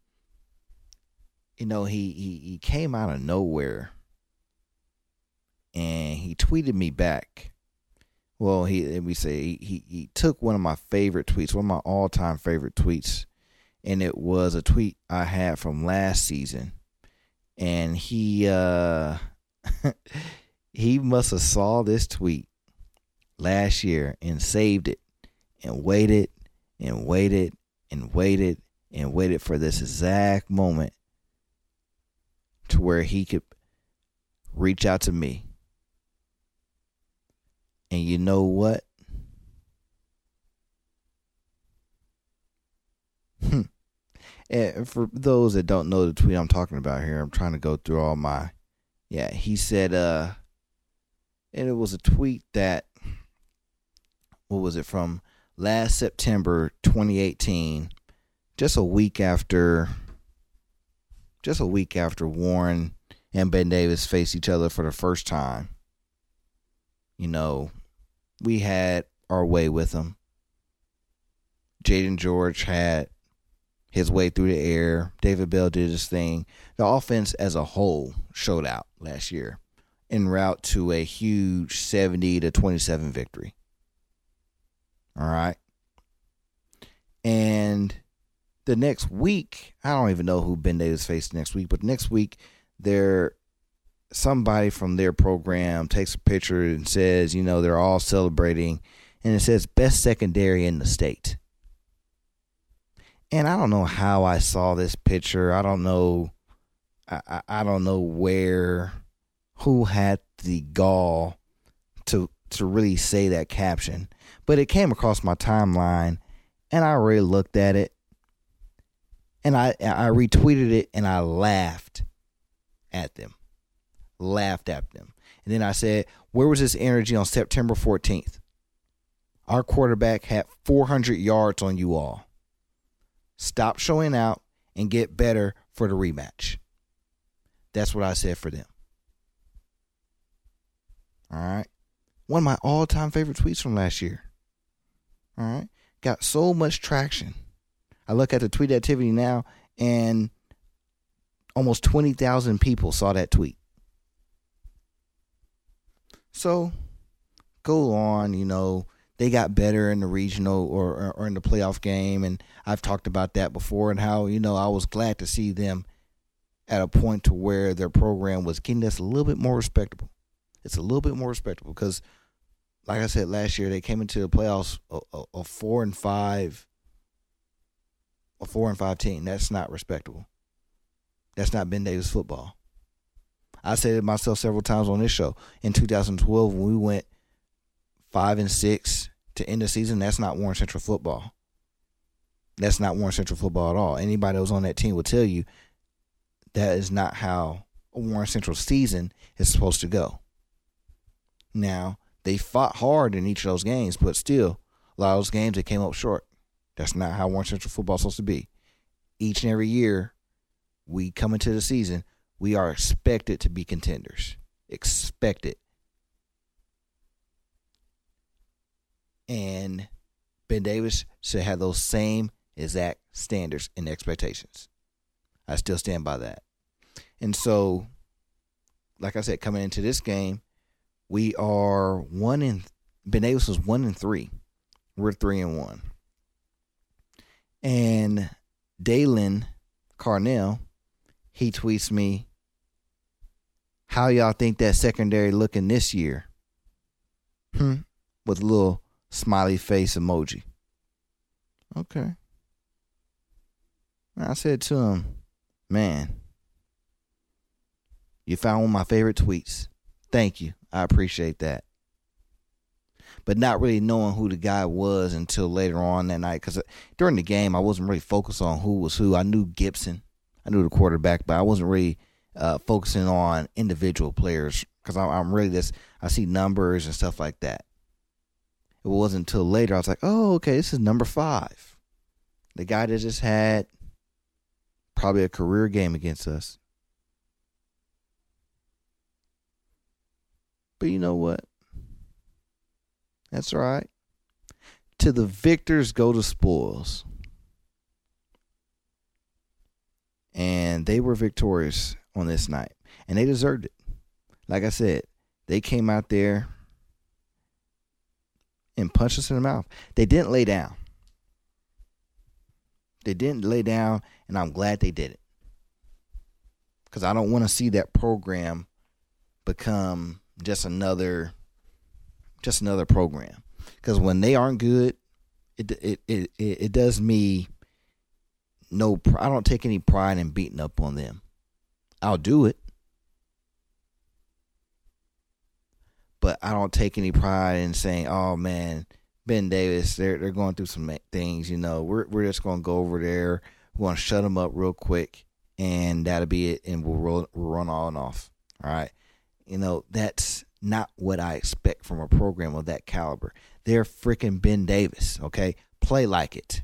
E: you know, he came out of nowhere and he tweeted me back. Well, he took one of my favorite tweets, one of my all-time favorite tweets, and it was a tweet I had from last season. And he he must have saw this tweet last year and saved it and waited and waited and waited and waited for this exact moment to where he could reach out to me. And you know what? And for those that don't know the tweet I'm talking about here, I'm trying to go through all my... Yeah, he said, and it was a tweet that, what was it, from last September 2018, just a week after Warren and Ben Davis faced each other for the first time. You know, we had our way with them. Jaden George had his way through the air. David Bell did his thing. The offense as a whole showed out last year en route to a huge 70-27 victory. All right. And the next week, I don't even know who Ben Davis faced next week, but next week, somebody from their program takes a picture and says, you know, they're all celebrating, and it says best secondary in the state. And I don't know how I saw this picture. I don't know. I don't know who had the gall to really say that caption, but it came across my timeline, and I really looked at it, and I retweeted it, and I laughed at them. And then I said, where was this energy on September 14th? Our quarterback had 400 yards on you all. Stop showing out and get better for the rematch. That's what I said for them. All right. One of my all-time favorite tweets from last year. All right. Got so much traction. I look at the tweet activity now, and almost 20,000 people saw that tweet. So, go on, you know, they got better in the regional or in the playoff game, and I've talked about that before and how, you know, I was glad to see them at a point to where their program was getting us a little bit more respectable. It's a little bit more respectable because, like I said, last year they came into the playoffs a 4-5 team. That's not respectable. That's not Ben Davis football. I said it myself several times on this show. In 2012, when we went 5-6 to end the season, that's not Warren Central football. That's not Warren Central football at all. Anybody that was on that team will tell you that is not how a Warren Central season is supposed to go. Now, they fought hard in each of those games, but still, a lot of those games, they came up short. That's not how Warren Central football is supposed to be. Each and every year, we come into the season, we are expected to be contenders. Expected. And Ben Davis should have those same exact standards and expectations. I still stand by that. And so, like I said, coming into this game, we are Ben Davis was 1-3. We're 3-1. And Dalen Carnell, he tweets me, how y'all think that secondary looking this year? With a little smiley face emoji. Okay. I said to him, man, you found one of my favorite tweets. Thank you. I appreciate that. But not really knowing who the guy was until later on that night. Because during the game, I wasn't really focused on who was who. I knew Gibson. I knew the quarterback. But I wasn't really focusing on individual players. Because I'm really I see numbers and stuff like that. It wasn't until later I was like, oh, okay, this is number 5. The guy that just had probably a career game against us. But you know what? That's all right. To the victors go the spoils. And they were victorious on this night. And they deserved it. Like I said, they came out there and punched us in the mouth. They didn't lay down. They didn't lay down, and I'm glad they did it. Because I don't want to see that program become just another program. Because when they aren't good, it does me no. I don't take any pride in beating up on them. I'll do it, but I don't take any pride in saying, "Oh man, Ben Davis, they're going through some things." You know, we're just going to go over there. We're going to shut them up real quick, and that'll be it. And we'll run on off. All right. You know, that's not what I expect from a program of that caliber. They're freaking Ben Davis, okay? Play like it.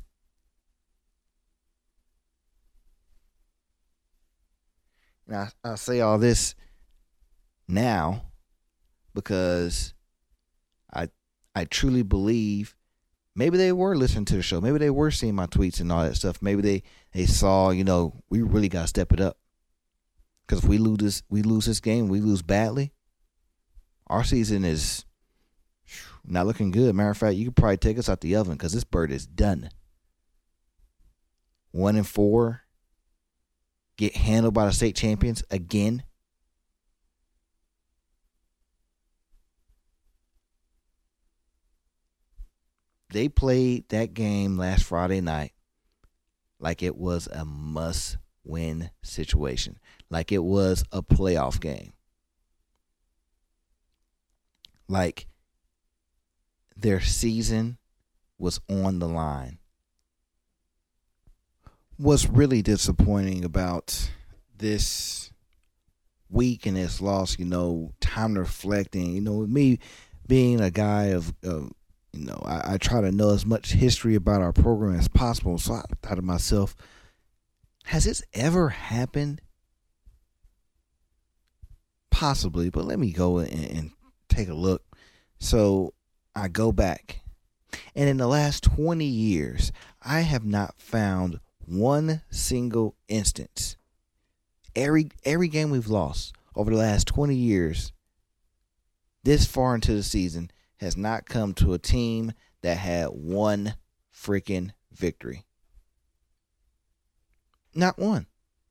E: And I say all this now because I truly believe maybe they were listening to the show. Maybe they were seeing my tweets and all that stuff. Maybe they saw, you know, we really got to step it up. Because if we lose this game, we lose badly, our season is not looking good. Matter of fact, you could probably take us out the oven because this bird is done. 1-4, get handled by the state champions again. They played that game last Friday night like it was a must-win situation, like it was a playoff game. Like their season was on the line. What's really disappointing about this week and this loss, you know, time to reflect, and, you know, with me being a guy of you know, I try to know as much history about our program as possible. So I thought to myself, has this ever happened? Possibly, but let me go and take a look. So I go back, and in the last 20 years, I have not found one single instance. Every game we've lost over the last 20 years, this far into the season, has not come to a team that had one freaking victory. Not one.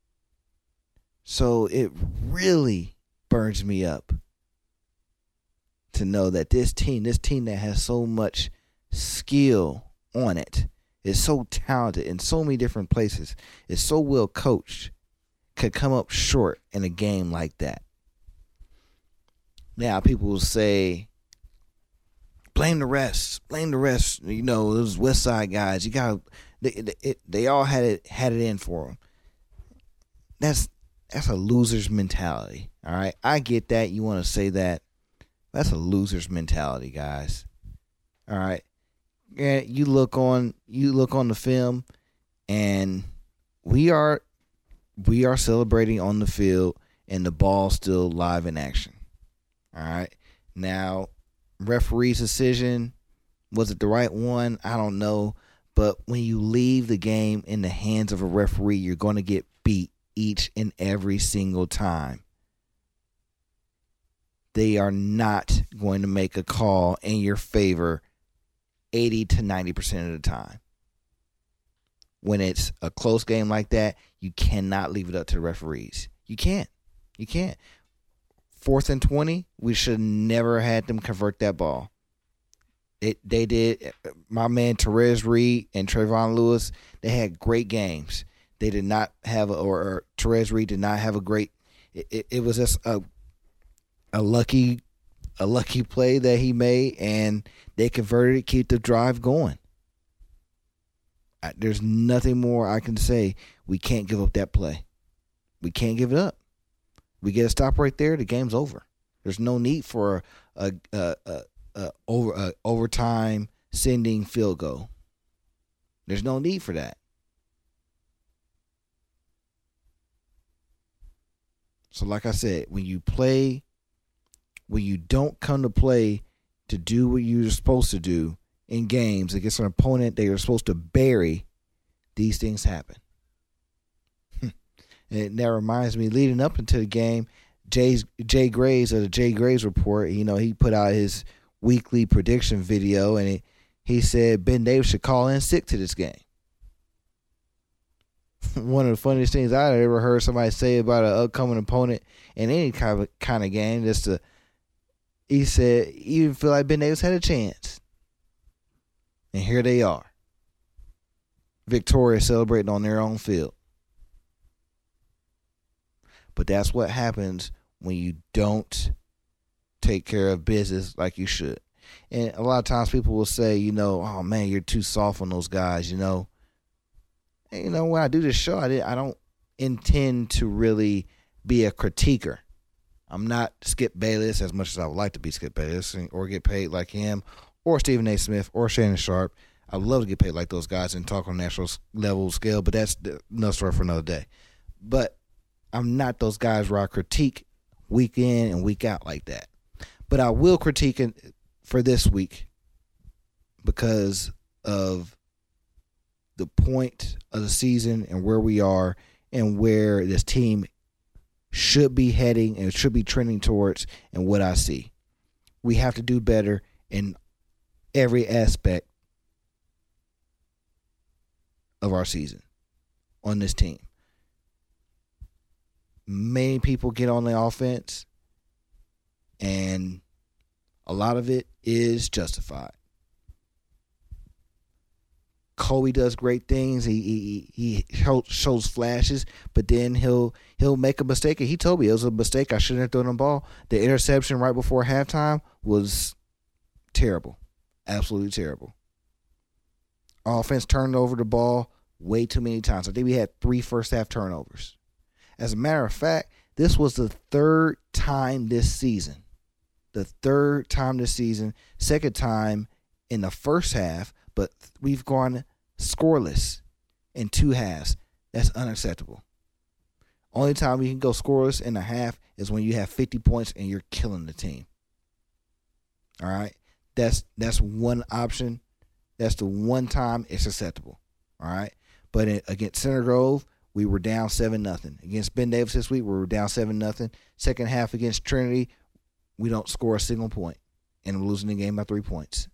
E: So it really burns me up to know that this team that has so much skill on it, is so talented in so many different places, is so well coached, could come up short in a game like that. Now people will say blame the refs. Blame the refs. You know, those West Side guys. You got they all had it in for them. That's a loser's mentality. All right, I get that. You want to say that. That's a loser's mentality, guys. All right. Yeah, you look on the film, and we are celebrating on the field, and the ball's still live in action. All right. Now, referee's decision, was it the right one? I don't know. But when you leave the game in the hands of a referee, you're going to get beat each and every single time. They are not going to make a call in your favor 80 to 90% of the time. When it's a close game like that, you cannot leave it up to the referees. You can't. 4th and 20, we should never had them convert that ball. They did. My man Terez Reed and Trayvon Lewis, they had great games. They did not have, or Terez Reed did not have a great. It was just a lucky play that he made, and they converted it, keep the drive going. There's nothing more I can say. We can't give up that play. We can't give it up. We get a stop right there, the game's over. There's no need for a overtime sending field goal. There's no need for that. So like I said, when you don't come to play to do what you're supposed to do in games against an opponent that you're supposed to bury, these things happen. And that reminds me, leading up into the game, Jay Graves of the Jay Graves Report, you know, he put out his weekly prediction video, and he said Ben Davis should call in sick to this game. One of the funniest things I've ever heard somebody say about an upcoming opponent in any kind of game, he said, you didn't feel like Ben Davis had a chance. And here they are, victorious, celebrating on their own field. But that's what happens when you don't take care of business like you should. And a lot of times people will say, you know, oh man, you're too soft on those guys, you know. And, you know, when I do this show, I don't intend to really be a critiquer. I'm not Skip Bayless as much as I would like to be Skip Bayless or get paid like him or Stephen A. Smith or Shannon Sharp. I'd love to get paid like those guys and talk on a national level scale, but that's another story for another day. But I'm not those guys where I critique week in and week out like that. But I will critique it for this week because of the point of the season and where we are and where this team should be heading and should be trending towards and what I see. We have to do better in every aspect of our season on this team. Many people get on the offense, and a lot of it is justified. Kobe does great things. He shows flashes, but then he'll make a mistake. And he told me it was a mistake. I shouldn't have thrown the ball. The interception right before halftime was terrible, absolutely terrible. Offense turned over the ball way too many times. I think we had 3 first-half turnovers. As a matter of fact, this was the 3rd time this season. Second time in the first half, but we've gone scoreless in 2 halves. That's unacceptable. Only time you can go scoreless in a half is when you have 50 points and you're killing the team. All right? That's one option. That's the one time it's acceptable. All right? But against Center Grove, we were down 7-0. Against Ben Davis this week, we were down 7-0. Second half against Trinity, we don't score a single point, and we're losing the game by 3 points.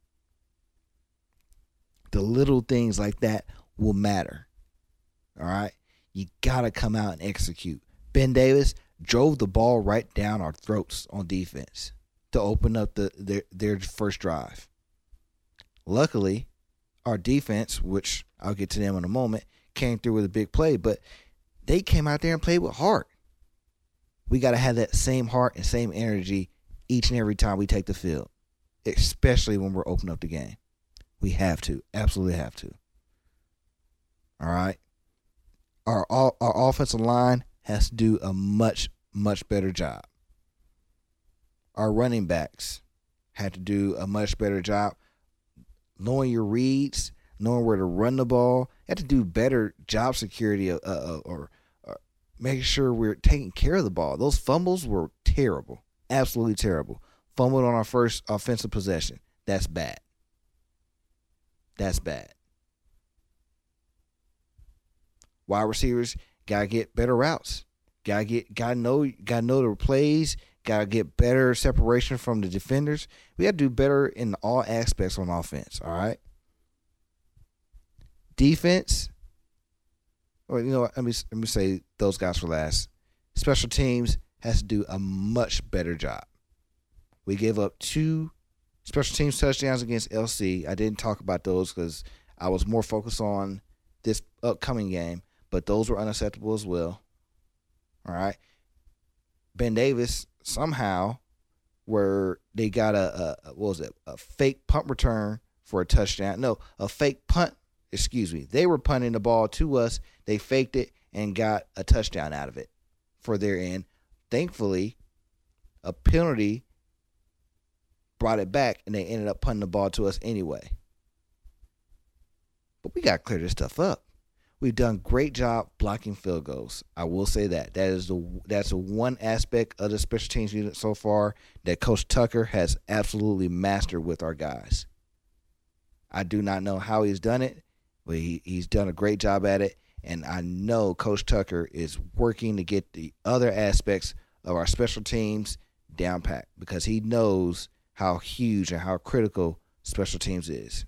E: The little things like that will matter. All right? You got to come out and execute. Ben Davis drove the ball right down our throats on defense to open up their first drive. Luckily, our defense, which I'll get to them in a moment, came through with a big play, but they came out there and played with heart. We got to have that same heart and same energy each and every time we take the field. especially when we're opening up the game. We have to. Absolutely have to. All right? Our offensive line has to do a much, much better job. Our running backs had to do a much better job knowing your reads, knowing where to run the ball. You have to do better job security or making sure we're taking care of the ball. Those fumbles were terrible, absolutely terrible. Fumbled on our first offensive possession. That's bad. That's bad. Wide receivers gotta get better routes. Gotta know the plays. Gotta get better separation from the defenders. We gotta do better in all aspects on offense. All right. Defense. Or let me say those guys for last. Special teams has to do a much better job. We gave up 2 special teams touchdowns against LC. I didn't talk about those because I was more focused on this upcoming game, but those were unacceptable as well. All right. Ben Davis somehow, where they got a fake punt return for a touchdown. No, a fake punt. Excuse me. They were punting the ball to us. They faked it and got a touchdown out of it for their end. Thankfully, a penalty brought it back, and they ended up punting the ball to us anyway. But we got to clear this stuff up. We've done a great job blocking field goals. I will say that. That's the one aspect of the special teams unit so far that Coach Tucker has absolutely mastered with our guys. I do not know how he's done it, but he's done a great job at it. And I know Coach Tucker is working to get the other aspects of our special teams down pat because he knows how huge and how critical special teams is.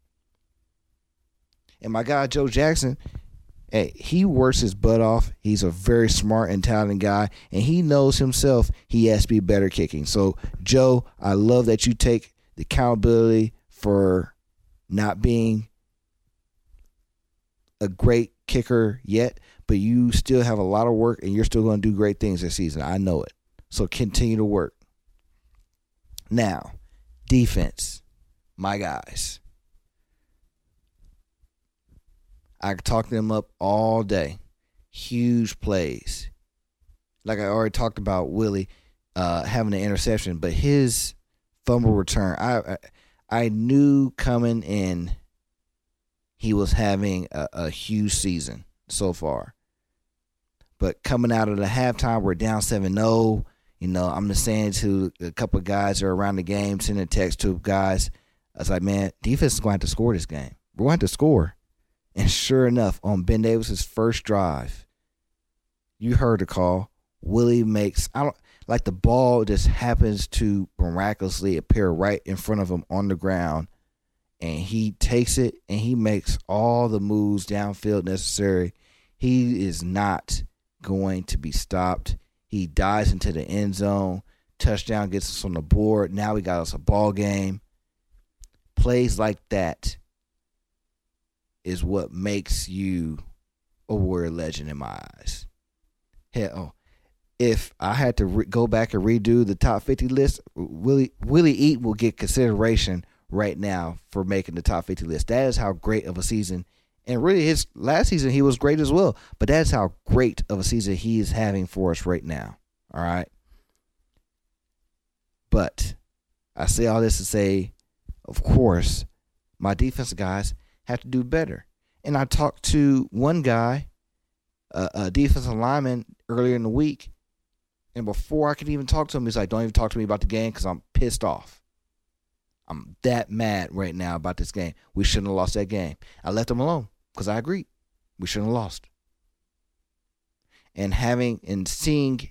E: And my guy, Joe Jackson, hey, he works his butt off. He's a very smart and talented guy, and he knows himself he has to be better kicking. So, Joe, I love that you take the accountability for not being a great kicker yet, but you still have a lot of work, and you're still going to do great things this season. I know it. So continue to work. Now, defense, my guys. I talked them up all day. Huge plays. Like I already talked about Willie having an interception, but his fumble return, I knew coming in he was having a huge season so far. But coming out of the halftime, we're down 7-0. I'm just saying to a couple of guys that are around the game, sending a text to guys. I was like, man, defense is going to have to score this game. We're going to have to score. And sure enough, on Ben Davis's first drive, you heard the call. Willie makes, the ball just happens to miraculously appear right in front of him on the ground. And he takes it and he makes all the moves downfield necessary. He is not going to be stopped. He dives into the end zone. Touchdown gets us on the board. Now we got us a ball game. Plays like that is what makes you a Warrior legend in my eyes. Hell, if I had to go back and redo the top 50 list, Willie Eaton will get consideration right now for making the top 50 list. That is how great of a season, and really his last season he was great as well, but that's how great of a season he is having for us right now. All right? But I say all this to say, of course, my defensive guys have to do better. And I talked to one guy, a defensive lineman, earlier in the week, and before I could even talk to him, he's like, don't even talk to me about the game because I'm pissed off. I'm that mad right now about this game. We shouldn't have lost that game. I left him alone because I agreed. We shouldn't have lost. And seeing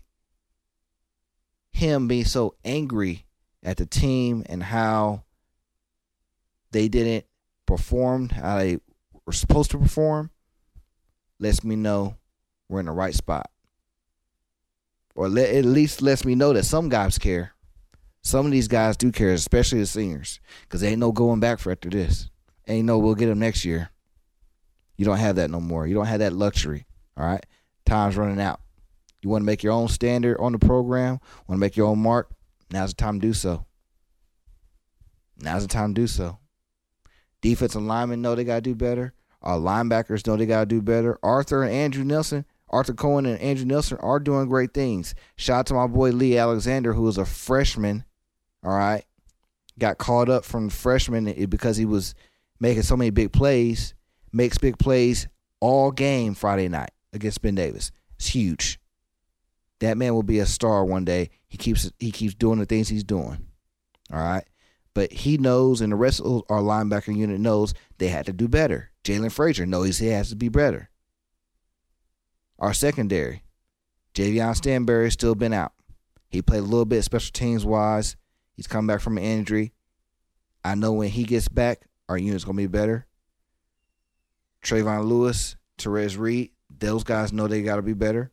E: him be so angry at the team and how they didn't perform how they were supposed to perform lets me know we're in the right spot. Or at least lets me know that some guys care. Some of these guys do care, especially the seniors, because they ain't no going back for after this. Ain't no we'll get them next year. You don't have that no more. You don't have that luxury, all right? Time's running out. You want to make your own standard on the program, want to make your own mark, now's the time to do so. Now's the time to do so. Defensive linemen know they got to do better. Our linebackers know they got to do better. Arthur Cohen and Andrew Nelson are doing great things. Shout out to my boy Lee Alexander, who is a freshman, all right? Got called up from freshman because he was making so many big plays. Makes big plays all game Friday night against Ben Davis. It's huge. That man will be a star one day. He keeps doing the things he's doing, all right? But he knows, and the rest of our linebacker unit knows, they had to do better. Jalen Frazier knows he has to be better. Our secondary, Javion Stanberry has still been out. He played a little bit special teams wise. He's come back from an injury. I know when he gets back, our unit's going to be better. Trayvon Lewis, Therese Reed, those guys know they got to be better.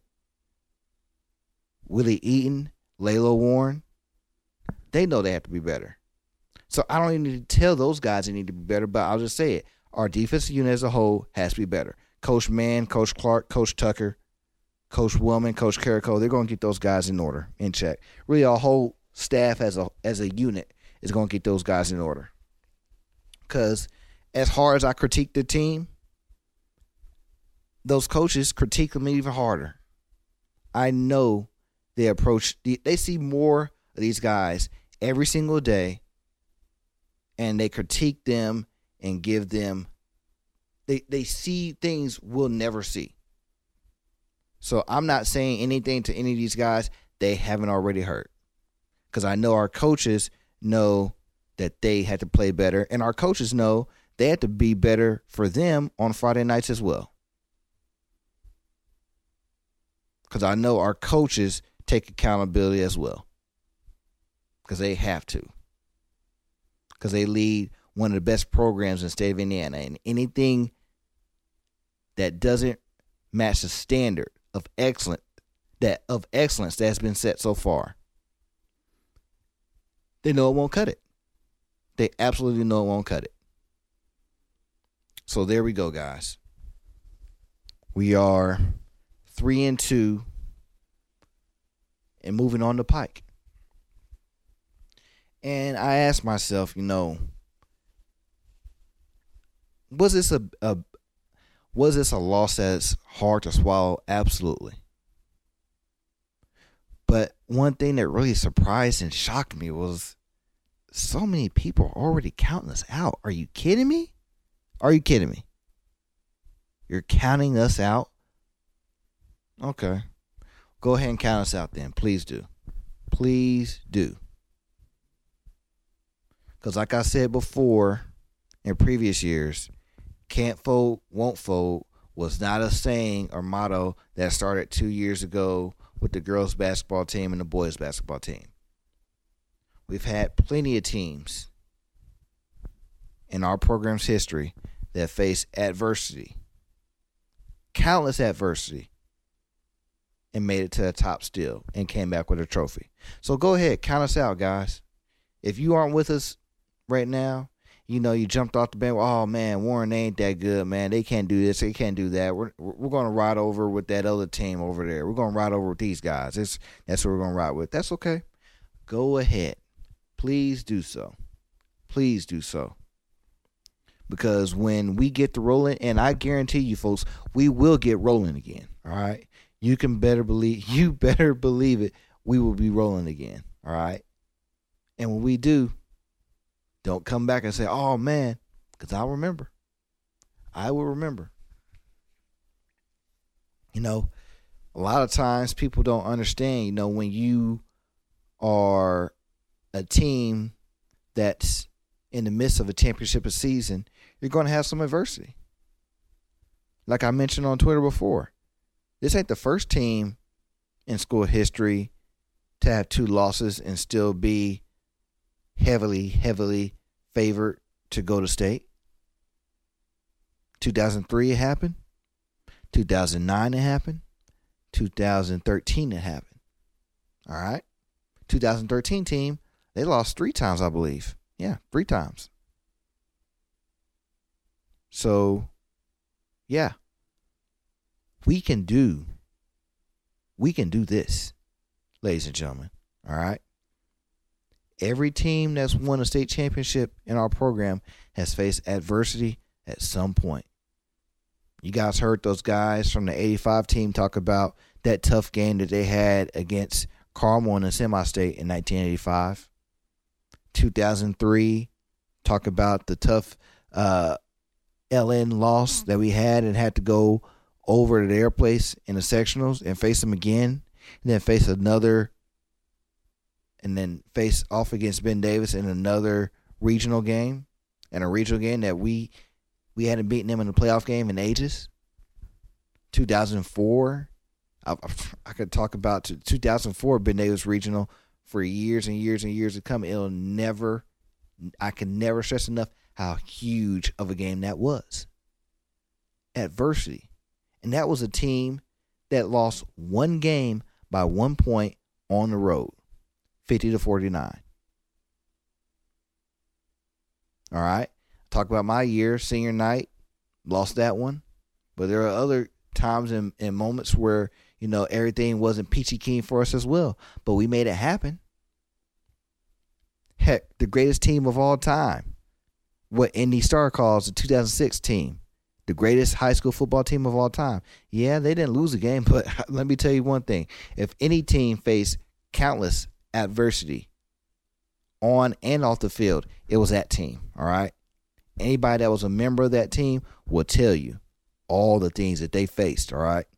E: Willie Eaton, Layla Warren, they know they have to be better. So I don't even need to tell those guys they need to be better, but I'll just say it. Our defensive unit as a whole has to be better. Coach Mann, Coach Clark, Coach Tucker, Coach Willman, Coach Carrico, they're going to get those guys in order, in check. Really, our whole staff as a unit is going to get those guys in order. Because as hard as I critique the team, those coaches critique them even harder. I know they see more of these guys every single day, and they critique them and give them, they see things we'll never see. So I'm not saying anything to any of these guys they haven't already heard. Because I know our coaches know that they had to play better, and our coaches know they had to be better for them on Friday nights as well. Because I know our coaches take accountability as well. Because they have to. Because they lead one of the best programs in the state of Indiana. And anything that doesn't match the standard of excellence that has been set so far, they know it won't cut it. They absolutely know it won't cut it. So there we go, guys. We are 3-2 and moving on to Pike. And I asked myself, was this a loss that's hard to swallow? Absolutely. But one thing that really surprised and shocked me was so many people are already counting us out. Are you kidding me? Are you kidding me? You're counting us out? Okay. Go ahead and count us out then. Please do. Please do. Because like I said before in previous years, can't fold, won't fold was not a saying or motto that started 2 years ago with the girls' basketball team and the boys' basketball team. We've had plenty of teams in our program's history that faced adversity, countless adversity, and made it to the top still and came back with a trophy. So go ahead, count us out, guys. If you aren't with us right now, you jumped off the bench. Oh man, Warren, they ain't that good, man. They can't do this, they can't do that. We're going to ride over with that other team over there. We're going to ride over with these guys. That's what we're going to ride with. That's okay. Go ahead. Please do so. Please do so. Because when we get to rolling, and I guarantee you folks, we will get rolling again. All right. You better believe it, we will be rolling again. All right. And when we do, don't come back and say, oh man, because I'll remember. I will remember. A lot of times people don't understand, when you are a team that's in the midst of a championship season, you're going to have some adversity. Like I mentioned on Twitter before, this ain't the first team in school history to have 2 losses and still be heavily favored to go to state. 2003 it happened. 2009 it happened. 2013 it happened. All right. 2013 team, they lost 3 times, I believe. Yeah, 3 times. So, yeah. We can do this, ladies and gentlemen. All right. every team that's won a state championship in our program has faced adversity at some point. You guys heard those guys from the 85 team talk about that tough game that they had against Carmel in the semi-state in 1985. 2003, talk about the tough LN loss that we had and had to go over to their place in the sectionals and face them again, and then face another, and then face off against Ben Davis in another regional game, and a regional game that we hadn't beaten them in a playoff game in ages. 2004, I could talk about 2004 Ben Davis regional for years and years and years to come. I can never stress enough how huge of a game that was. Adversity. And that was a team that lost one game by 1 point on the road, 50-49. All right. Talk about my year, senior night, lost that one. But there are other times and moments where, everything wasn't peachy keen for us as well. But we made it happen. Heck, the greatest team of all time, what Indy Star calls the 2006 team, the greatest high school football team of all time. Yeah, they didn't lose a game, but let me tell you one thing. If any team faced countless adversity on and off the field, it was that team, all right? Anybody that was a member of that team will tell you all the things that they faced, all right?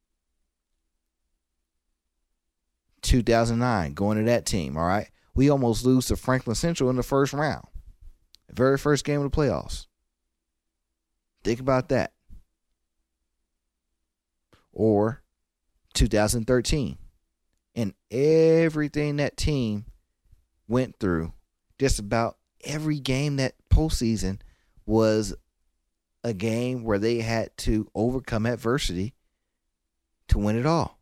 E: 2009, going to that team, all right? We almost lose to Franklin Central in the first round. The very first game of the playoffs. Think about that. Or 2013. And everything that team went through, just about every game that postseason was a game where they had to overcome adversity to win it all.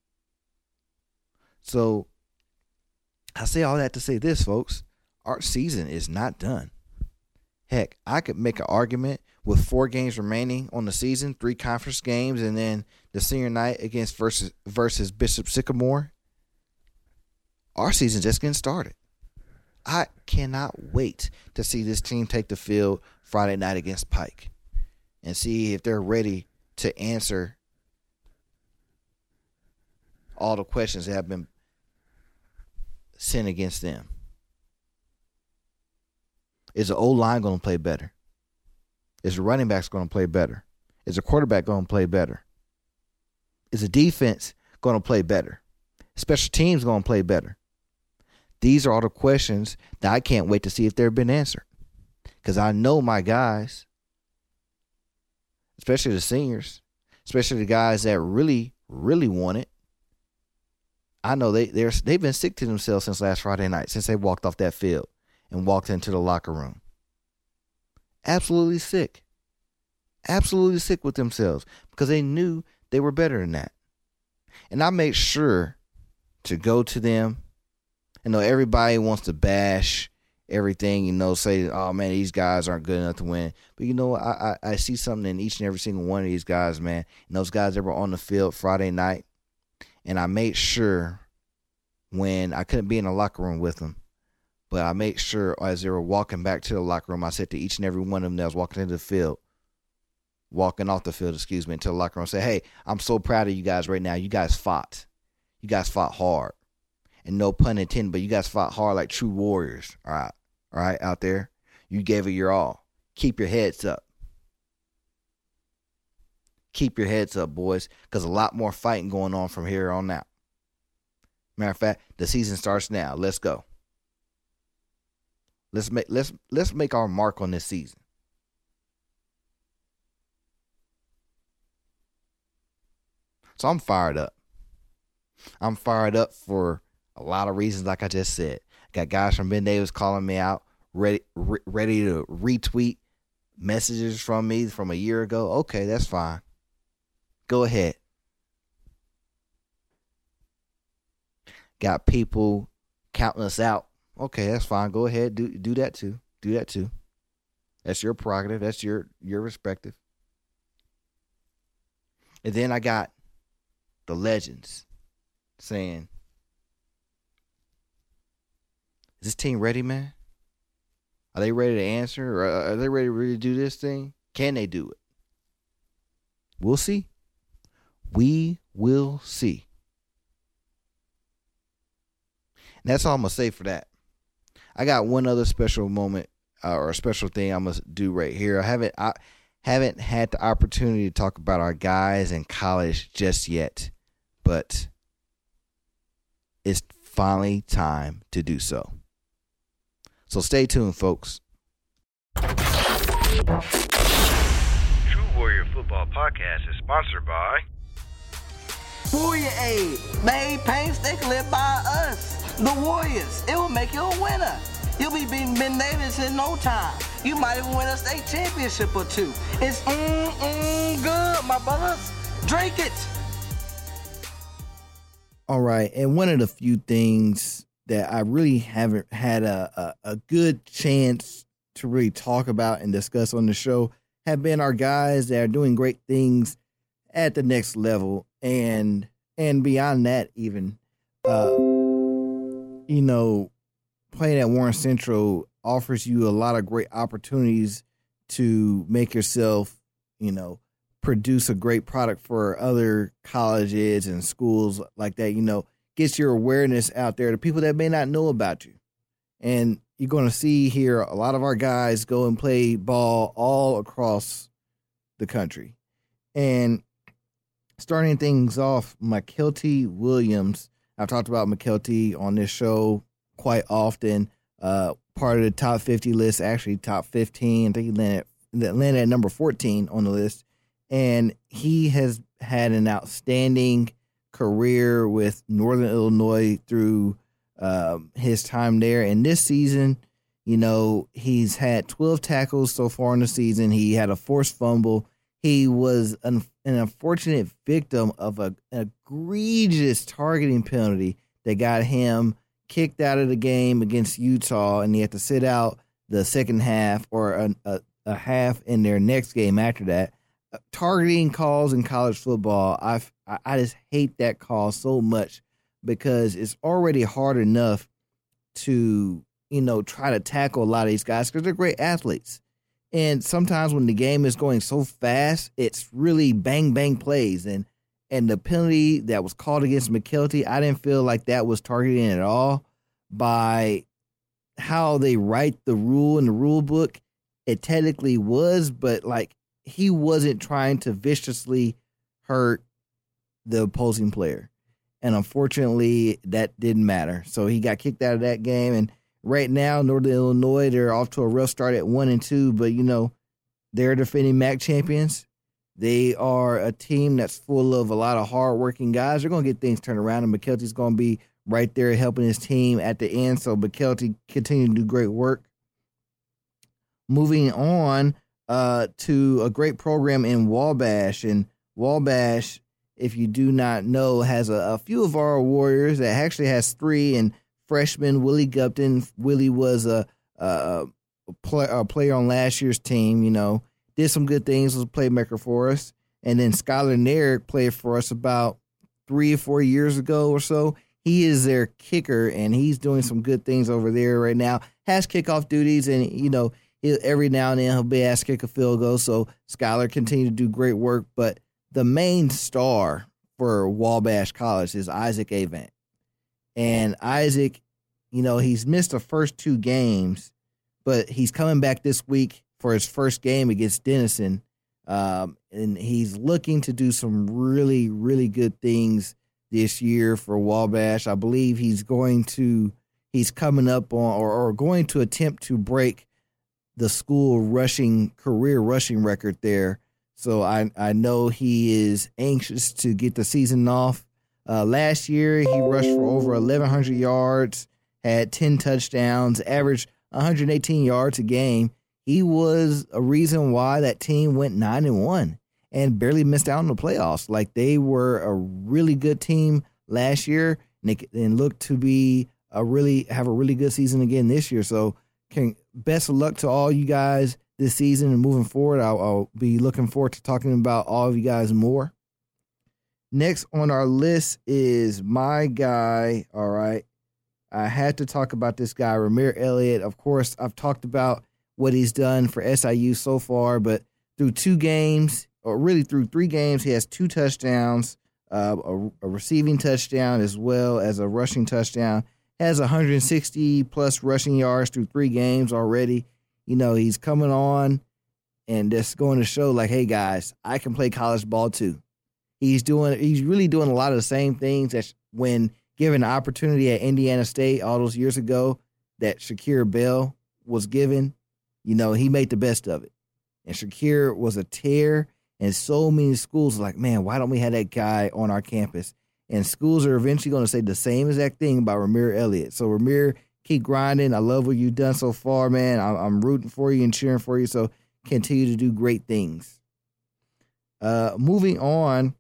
E: So I say all that to say this, folks. Our season is not done. Heck, I could make an argument with 4 games remaining on the season, 3 conference games, and then the senior night against versus Bishop Sycamore. Our season's just getting started. I cannot wait to see this team take the field Friday night against Pike and see if they're ready to answer all the questions that have been sent against them. Is the O-line going to play better? Is the running backs going to play better? Is the quarterback going to play better? Is the defense going to play better? Special teams going to play better? These are all the questions that I can't wait to see if they've been answered. Because I know my guys, especially the seniors, especially the guys that really, really want it, I know they've been sick to themselves since last Friday night, since they walked off that field and walked into the locker room. Absolutely sick. Absolutely sick with themselves because they knew they were better than that. And I made sure to go to them. I know everybody wants to bash everything, say, oh, man, these guys aren't good enough to win. But, I see something in each and every single one of these guys, man. And those guys that were on the field Friday night. And I made sure when I couldn't be in the locker room with them, but I made sure as they were walking back to the locker room, I said to each and every one of them that was walking off the field, into the locker room, say, hey, I'm so proud of you guys right now. You guys fought. You guys fought hard. And no pun intended, but you guys fought hard like true warriors. All right, out there. You gave it your all. Keep your heads up. Keep your heads up, boys, because a lot more fighting going on from here on out. Matter of fact, the season starts now. Let's go. Let's make our mark on this season. So I'm fired up. I'm fired up for a lot of reasons, like I just said. Got guys from Ben Davis calling me out, ready to retweet messages from me from a year ago. Okay, that's fine. Go ahead. Got people counting us out. Okay, that's fine. Go ahead. Do that too. Do that too. That's your prerogative. That's your respective. And then I got the legends saying, Is this team ready, man? Are they ready to answer? Or are they ready to really do this thing? Can they do it? We'll see. We will see. And that's all I'm going to say for that. I got one other special moment or a special thing I'm going to do right here. I haven't had the opportunity to talk about our guys in college just yet, but it's finally time to do so. So stay tuned, folks.
F: True Warrior Football Podcast is sponsored by
G: Warrior Aid, made painstakingly by us, the Warriors. It will make you a winner. You'll be beating Ben Davis in no time. You might even win a state championship or two. It's good, my brothers. Drink it.
E: All right, and one of the few things that I really haven't had a good chance to really talk about and discuss on the show have been our guys that are doing great things at the next level and beyond that even. Playing at Warren Central offers you a lot of great opportunities to make yourself, produce a great product for other colleges and schools like that, gets your awareness out there to people that may not know about you. And you're going to see here a lot of our guys go and play ball all across the country. And starting things off, McKelty Williams. I've talked about McKelty on this show quite often. Part of the top 50 list, actually top 15. I think he landed at number 14 on the list. And he has had an outstanding career with Northern Illinois through his time there. And this season, he's had 12 tackles so far in the season. He had a forced fumble. He was an unfortunate victim of an egregious targeting penalty that got him kicked out of the game against Utah, and he had to sit out the second half or a half in their next game after that. Targeting calls in college football, I just hate that call so much because it's already hard enough to, try to tackle a lot of these guys because they're great athletes. And sometimes when the game is going so fast, it's really bang, bang plays. And the penalty that was called against McKelty, I didn't feel like that was targeting at all. By how they write the rule in the rule book, it technically was, but he wasn't trying to viciously hurt the opposing player. And unfortunately, that didn't matter. So he got kicked out of that game. And right now, Northern Illinois, they're off to a rough start at 1-2, but they're defending MAC champions. They are a team that's full of a lot of hardworking guys. They're going to get things turned around, and McKelty's going to be right there helping his team at the end. So McKelty continue to do great work. Moving on to a great program in Wabash. And Wabash, if you do not know, has a few of our Warriors. That actually has 3. And freshman Willie Gupton. Willie was a player on last year's team, did some good things, was a playmaker for us. And then Skylar Naird played for us about 3 or 4 years ago or so. He is their kicker, and he's doing some good things over there right now. Has kickoff duties, and, every now and then he'll be asked to kick a field goal. So Skylar continues to do great work. But the main star for Wabash College is Isaac Avant. And Isaac, he's missed the first 2 games, but he's coming back this week for his first game against Denison. And he's looking to do some really, really good things this year for Wabash. I believe he's coming up on or going to attempt to break the school career rushing record there. So I know he is anxious to get the season off. Last year, he rushed for over 1,100 yards, had 10 touchdowns, averaged 118 yards a game. He was a reason why that team went 9-1 and barely missed out on the playoffs. They were a really good team last year and look to be have a really good season again this year. So best of luck to all you guys this season and moving forward. I'll be looking forward to talking about all of you guys more. Next on our list is my guy, all right, I had to talk about this guy, Ramir Elliott. Of course, I've talked about what he's done for SIU so far, but through 2 games, or really through 3 games, he has 2 touchdowns, a receiving touchdown as well as a rushing touchdown. Has 160-plus rushing yards through 3 games already. You know, he's coming on and just going to show, like, hey, guys, I can play college ball too. He's really doing a lot of the same things that when given the opportunity at Indiana State all those years ago that Shakir Bell was given. You know, he made the best of it. And Shakir was a tear, and so many schools are like, man, why don't we have that guy on our campus? And schools are eventually going to say the same exact thing about Ramir Elliott. So, Ramir, keep grinding. I love what you've done so far, man. I'm rooting for you and cheering for you, so continue to do great things. Moving on,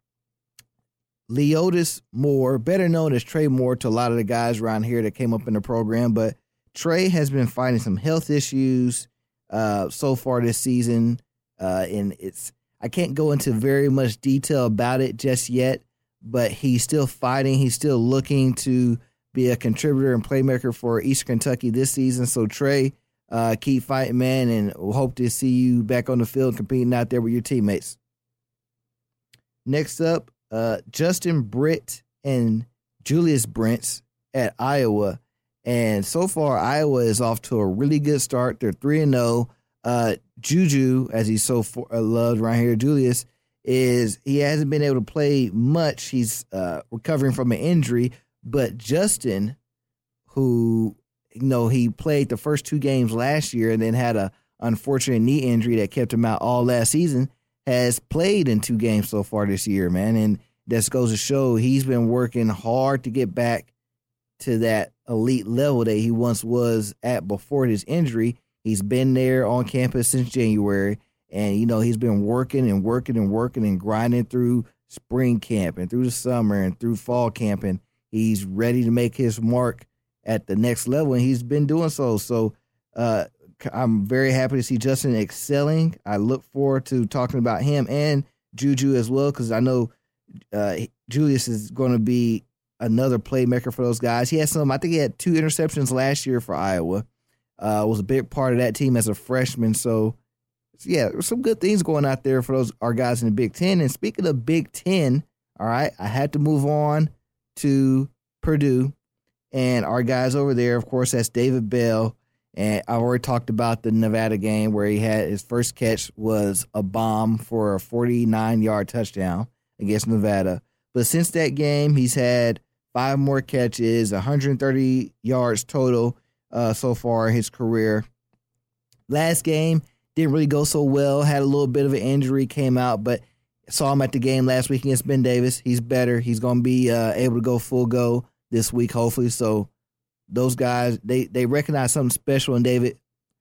E: Leotis Moore, better known as Trey Moore to a lot of the guys around here that came up in the program, but Trey has been fighting some health issues so far this season, and I can't go into very much detail about it just yet, but he's still fighting. He's still looking to be a contributor and playmaker for Eastern Kentucky this season. So, Trey, keep fighting, man, and we'll hope to see you back on the field competing out there with your teammates. Next up, Justin Britt and Julius Brents at Iowa. And so far, Iowa is off to a really good start. They're 3-0. Juju, as he's so loved right here, Julius, he hasn't been able to play much. He's recovering from an injury. But Justin, who, you know, he played the first 2 games last year and then had a unfortunate knee injury that kept him out all last season, has played in 2 games so far this year, man. And that goes to show he's been working hard to get back to that elite level that he once was at before his injury. He's been there on campus since January, and, you know, he's been working and grinding through spring camp and through the summer and through fall camp, and he's ready to make his mark at the next level, and he's been doing so. So I'm very happy to see Justin excelling. I look forward to talking about him and Juju as well, because I know Julius is going to be another playmaker for those guys. I think he had 2 interceptions last year for Iowa. Was a big part of that team as a freshman. So yeah, there's some good things going out there for our guys in the Big Ten. And speaking of Big Ten, all right, I had to move on to Purdue and our guys over there. Of course, that's David Bell. And I already talked about the Nevada game where he had his first catch was a bomb for a 49-yard touchdown against Nevada. But since that game, he's had 5 more catches, 130 yards total so far in his career. Last game didn't really go so well, had a little bit of an injury, came out, but saw him at the game last week against Ben Davis. He's better. He's going to be able to go full go this week, hopefully. So those guys, they recognize something special in David.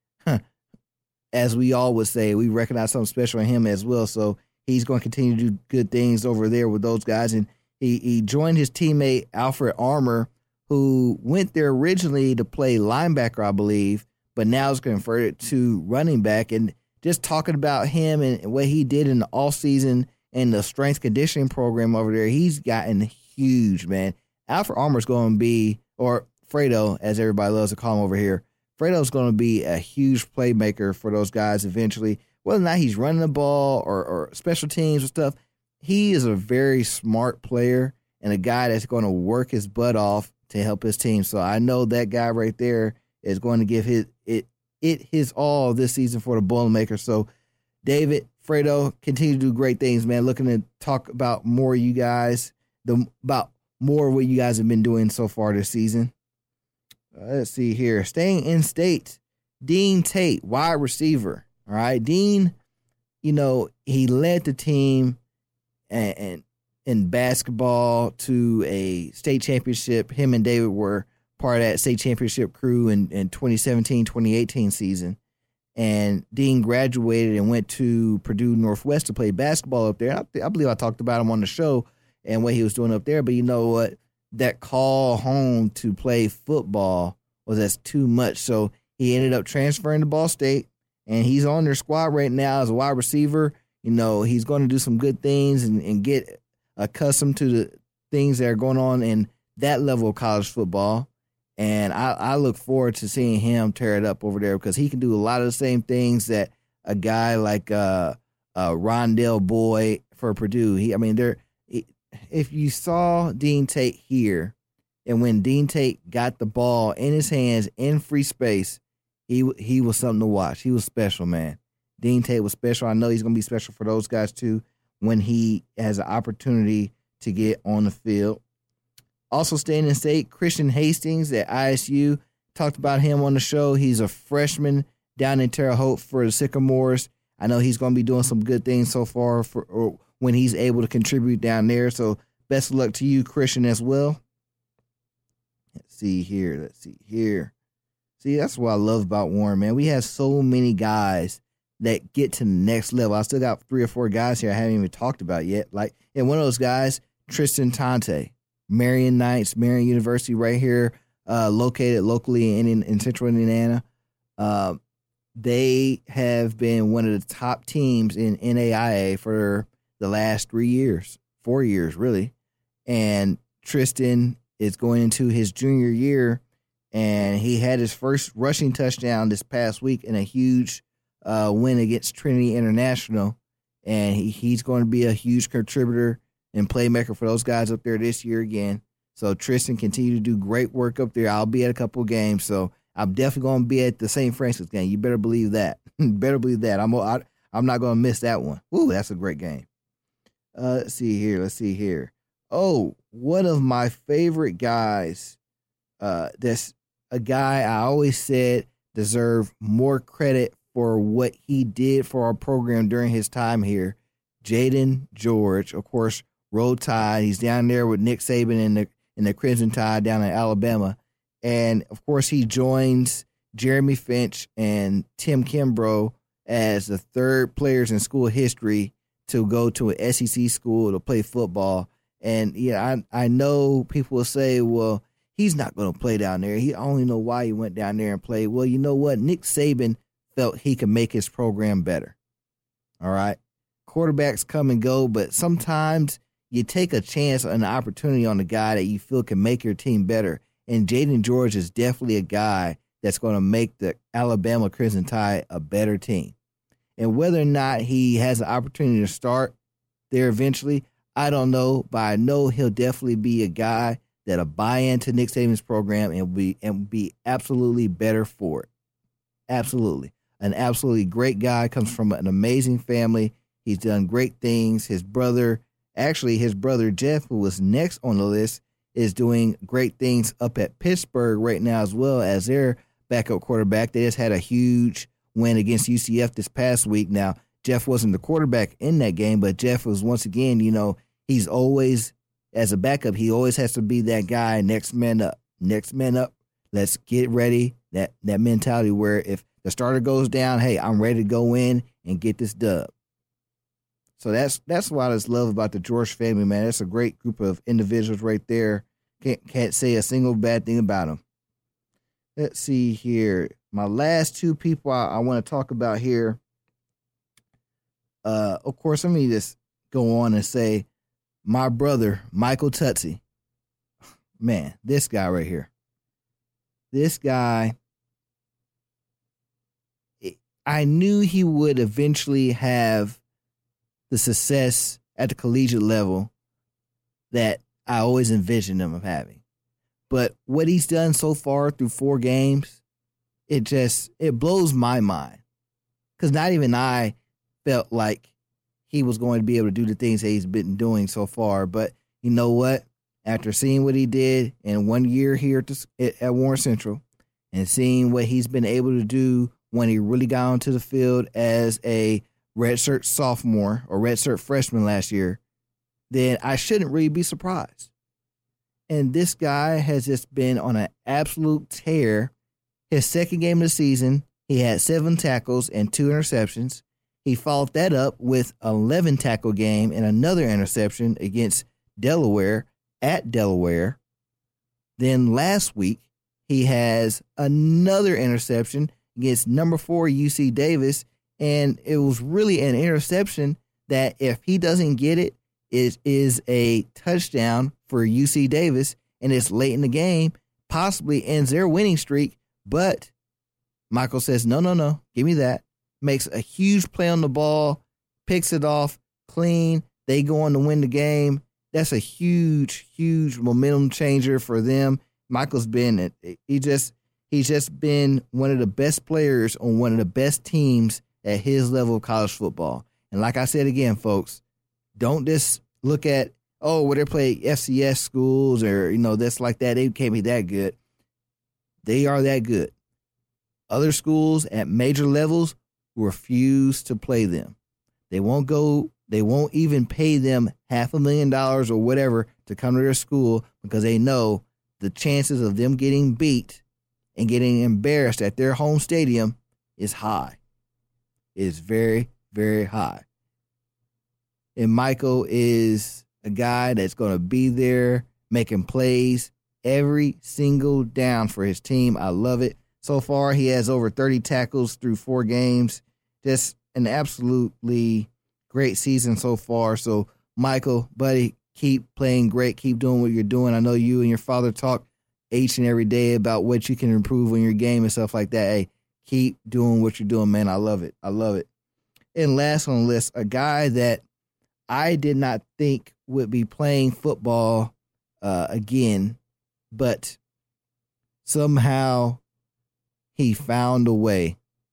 E: As we all would say, we recognize something special in him as well. So he's going to continue to do good things over there with those guys. And he joined his teammate, Alfred Armour, who went there originally to play linebacker, I believe, but now is converted to running back. And just talking about him and what he did in the offseason and the strength conditioning program over there, he's gotten huge, man. Alfred Armour's going to be, or Fredo, as everybody loves to call him over here, Fredo's going to be a huge playmaker for those guys eventually. Whether or not he's running the ball or special teams or stuff, he is a very smart player and a guy that's going to work his butt off to help his team. So I know that guy right there is going to give his all this season for the Boilermakers. So David, Fredo, continue to do great things, man. Looking to talk about more of you guys, about more of what you guys have been doing so far this season. Let's see here. Staying in state, Dean Tate, wide receiver. All right, Dean, you know, he led the team and in basketball to a state championship. Him and David were part of that state championship crew in 2017-2018 season. And Dean graduated and went to Purdue Northwest to play basketball up there. I believe I talked about him on the show and what he was doing up there. But you know what? That call home to play football was that's too much. So he ended up transferring to Ball State, and he's on their squad right now as a wide receiver. You know, he's going to do some good things and get accustomed to the things that are going on in that level of college football. And I look forward to seeing him tear it up over there because he can do a lot of the same things that a guy like Rondell Boyd for Purdue. If you saw Dean Tate here, and when Dean Tate got the ball in his hands in free space, he was something to watch. He was special, man. Dean Tate was special. I know he's going to be special for those guys, too, when he has an opportunity to get on the field. Also staying in state, Christian Hastings at ISU. Talked about him on the show. He's a freshman down in Terre Haute for the Sycamores. I know he's going to be doing some good things so far when he's able to contribute down there. So best of luck to you, Christian, as well. Let's see here. See, that's what I love about Warren, man. We have so many guys that get to the next level. I still got 3 or 4 guys here I haven't even talked about yet. And one of those guys, Tristan Tante, Marion Knights, Marion University right here, located locally in central Indiana. They have been one of the top teams in NAIA for the last 4 years, really. And Tristan is going into his junior year, and he had his first rushing touchdown this past week in a huge win against Trinity International. And he's going to be a huge contributor and playmaker for those guys up there this year again. So Tristan continue to do great work up there. I'll be at a couple of games, so I'm definitely going to be at the St. Francis game. You better believe that. I'm not going to miss that one. Ooh, that's a great game. Let's see here. Oh, one of my favorite guys. That's a guy I always said deserved more credit for what he did for our program during his time here. Jaden George, of course, Roll Tide. He's down there with Nick Saban in the Crimson Tide down in Alabama. And, of course, he joins Jeremy Finch and Tim Kimbrough as the third players in school history to go to an SEC school to play football. And, I know people will say, well, he's not going to play down there. I only know why he went down there and played. Well, you know what? Nick Saban felt he could make his program better. All right? Quarterbacks come and go, but sometimes you take a chance and an opportunity on the guy that you feel can make your team better. And Jaden George is definitely a guy that's going to make the Alabama Crimson Tide a better team. And whether or not he has an opportunity to start there eventually, I don't know, but I know he'll definitely be a guy that'll buy into Nick Saban's program and be absolutely better for it. Absolutely. An absolutely great guy, comes from an amazing family. He's done great things. His brother Jeff, who was next on the list, is doing great things up at Pittsburgh right now as well as their backup quarterback. They just had a huge win against UCF this past week. Now, Jeff wasn't the quarterback in that game, but Jeff was, once again, he's always, as a backup, he always has to be that guy, next man up. Let's get ready. That mentality where if the starter goes down, hey, I'm ready to go in and get this dub. So that's what I just love about the George family, man. That's a great group of individuals right there. Can't say a single bad thing about them. Let's see here. My last 2 people I want to talk about here. Of course, let me just go on and say my brother, Michael Tutsi. Man, this guy right here. This guy, I knew he would eventually have the success at the collegiate level that I always envisioned him of having. But what he's done so far through 4 games, it blows my mind. Because not even I felt like he was going to be able to do the things that he's been doing so far. But you know what? After seeing what he did in 1 year here at Warren Central and seeing what he's been able to do when he really got onto the field as a redshirt sophomore or redshirt freshman last year, then I shouldn't really be surprised. And this guy has just been on an absolute tear. His second game of the season, he had 7 tackles and 2 interceptions. He followed that up with an 11 tackle game and another interception against Delaware at Delaware. Then last week, he has another interception against number 4 UC Davis. And it was really an interception that if he doesn't get it, it is a touchdown for UC Davis, and it's late in the game. possibly ends their winning streak. But Michael says, no, give me that. Makes a huge play on the ball, picks it off clean. They go on to win the game. That's a huge, huge momentum changer for them. Michael's been he's just been one of the best players on one of the best teams at his level of college football. And like I said again, folks, don't just look at, where they play FCS schools or, that's like that. They can't be that good. They are that good. Other schools at major levels refuse to play them. They won't even pay them $500,000 or whatever to come to their school because they know the chances of them getting beat and getting embarrassed at their home stadium is high. It is very, very high. And Michael is a guy that's going to be there making plays every single down for his team. I love it. So far, he has over 30 tackles through 4 games. Just an absolutely great season so far. So, Michael, buddy, keep playing great. Keep doing what you're doing. I know you and your father talk each and every day about what you can improve on your game and stuff like that. Hey, keep doing what you're doing, man. I love it. I love it. And last on the list, a guy that I did not think would be playing football again, but somehow he found a way.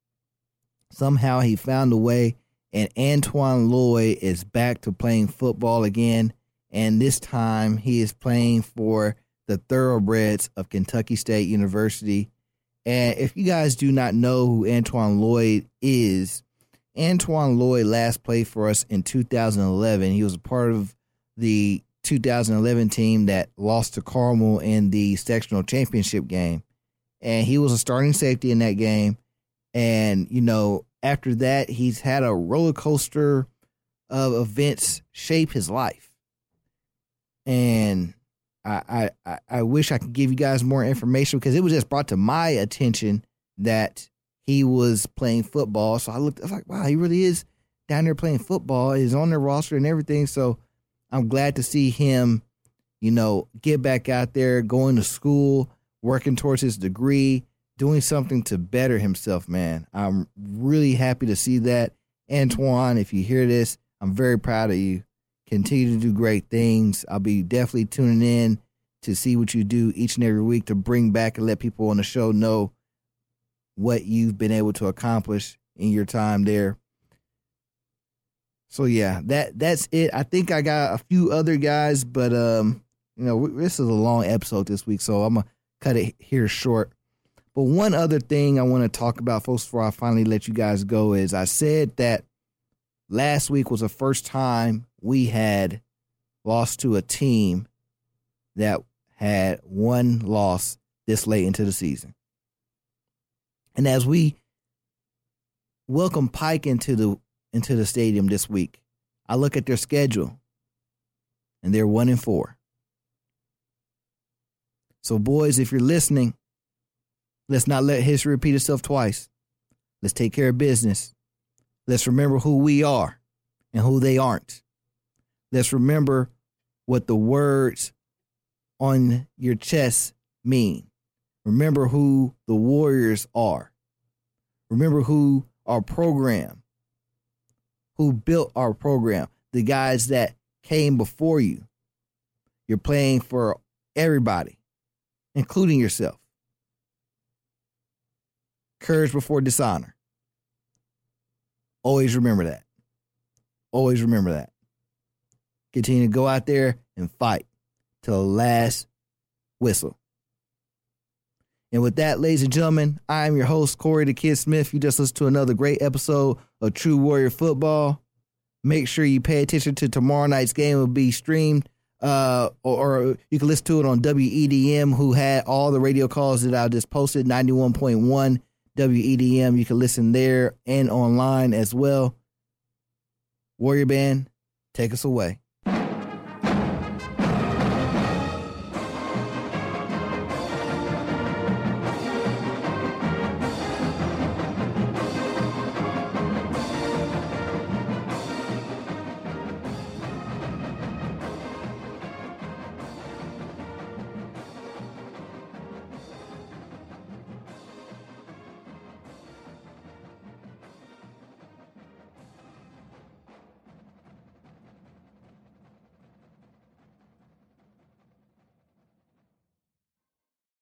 E: And Antwan Lloyd is back to playing football again, and this time he is playing for the Thoroughbreds of Kentucky State University. And if you guys do not know who Antwan Lloyd is, Antwan Lloyd last played for us in 2011. He was a part of the 2011 team that lost to Carmel in the sectional championship game. And he was a starting safety in that game. And, after that, he's had a roller coaster of events shape his life. And I wish I could give you guys more information because it was just brought to my attention that he was playing football. So I was like, wow, he really is down there playing football. He's on their roster and everything. So I'm glad to see him, get back out there, going to school, working towards his degree, doing something to better himself, man. I'm really happy to see that. Antwan, if you hear this, I'm very proud of you. Continue to do great things. I'll be definitely tuning in to see what you do each and every week to bring back and let people on the show know what you've been able to accomplish in your time there. So, yeah, that's it. I think I got a few other guys, but, this is a long episode this week, so I'm going to cut it here short. But one other thing I want to talk about, folks, before I finally let you guys go is I said that last week was the first time we had lost to a team that had one loss this late into the season. And as we welcome Pike into the stadium this week, I look at their schedule, and they're 1-4. So, boys, if you're listening, let's not let history repeat itself twice. Let's take care of business. Let's remember who we are and who they aren't. Let's remember what the words on your chest mean. Remember who the Warriors are. Remember who our program, who built our program, the guys that came before you. You're playing for everybody, including yourself. Courage before dishonor. Always remember that. Always remember that. Continue to go out there and fight till the last whistle. And with that, ladies and gentlemen, I am your host, Corey the Kid Smith. You just listened to another great episode of True Warrior Football. Make sure you pay attention to tomorrow night's game. It will be streamed, or you can listen to it on WEDM, who had all the radio calls that I just posted, 91.1 WEDM. You can listen there and online as well. Warrior Band, take us away.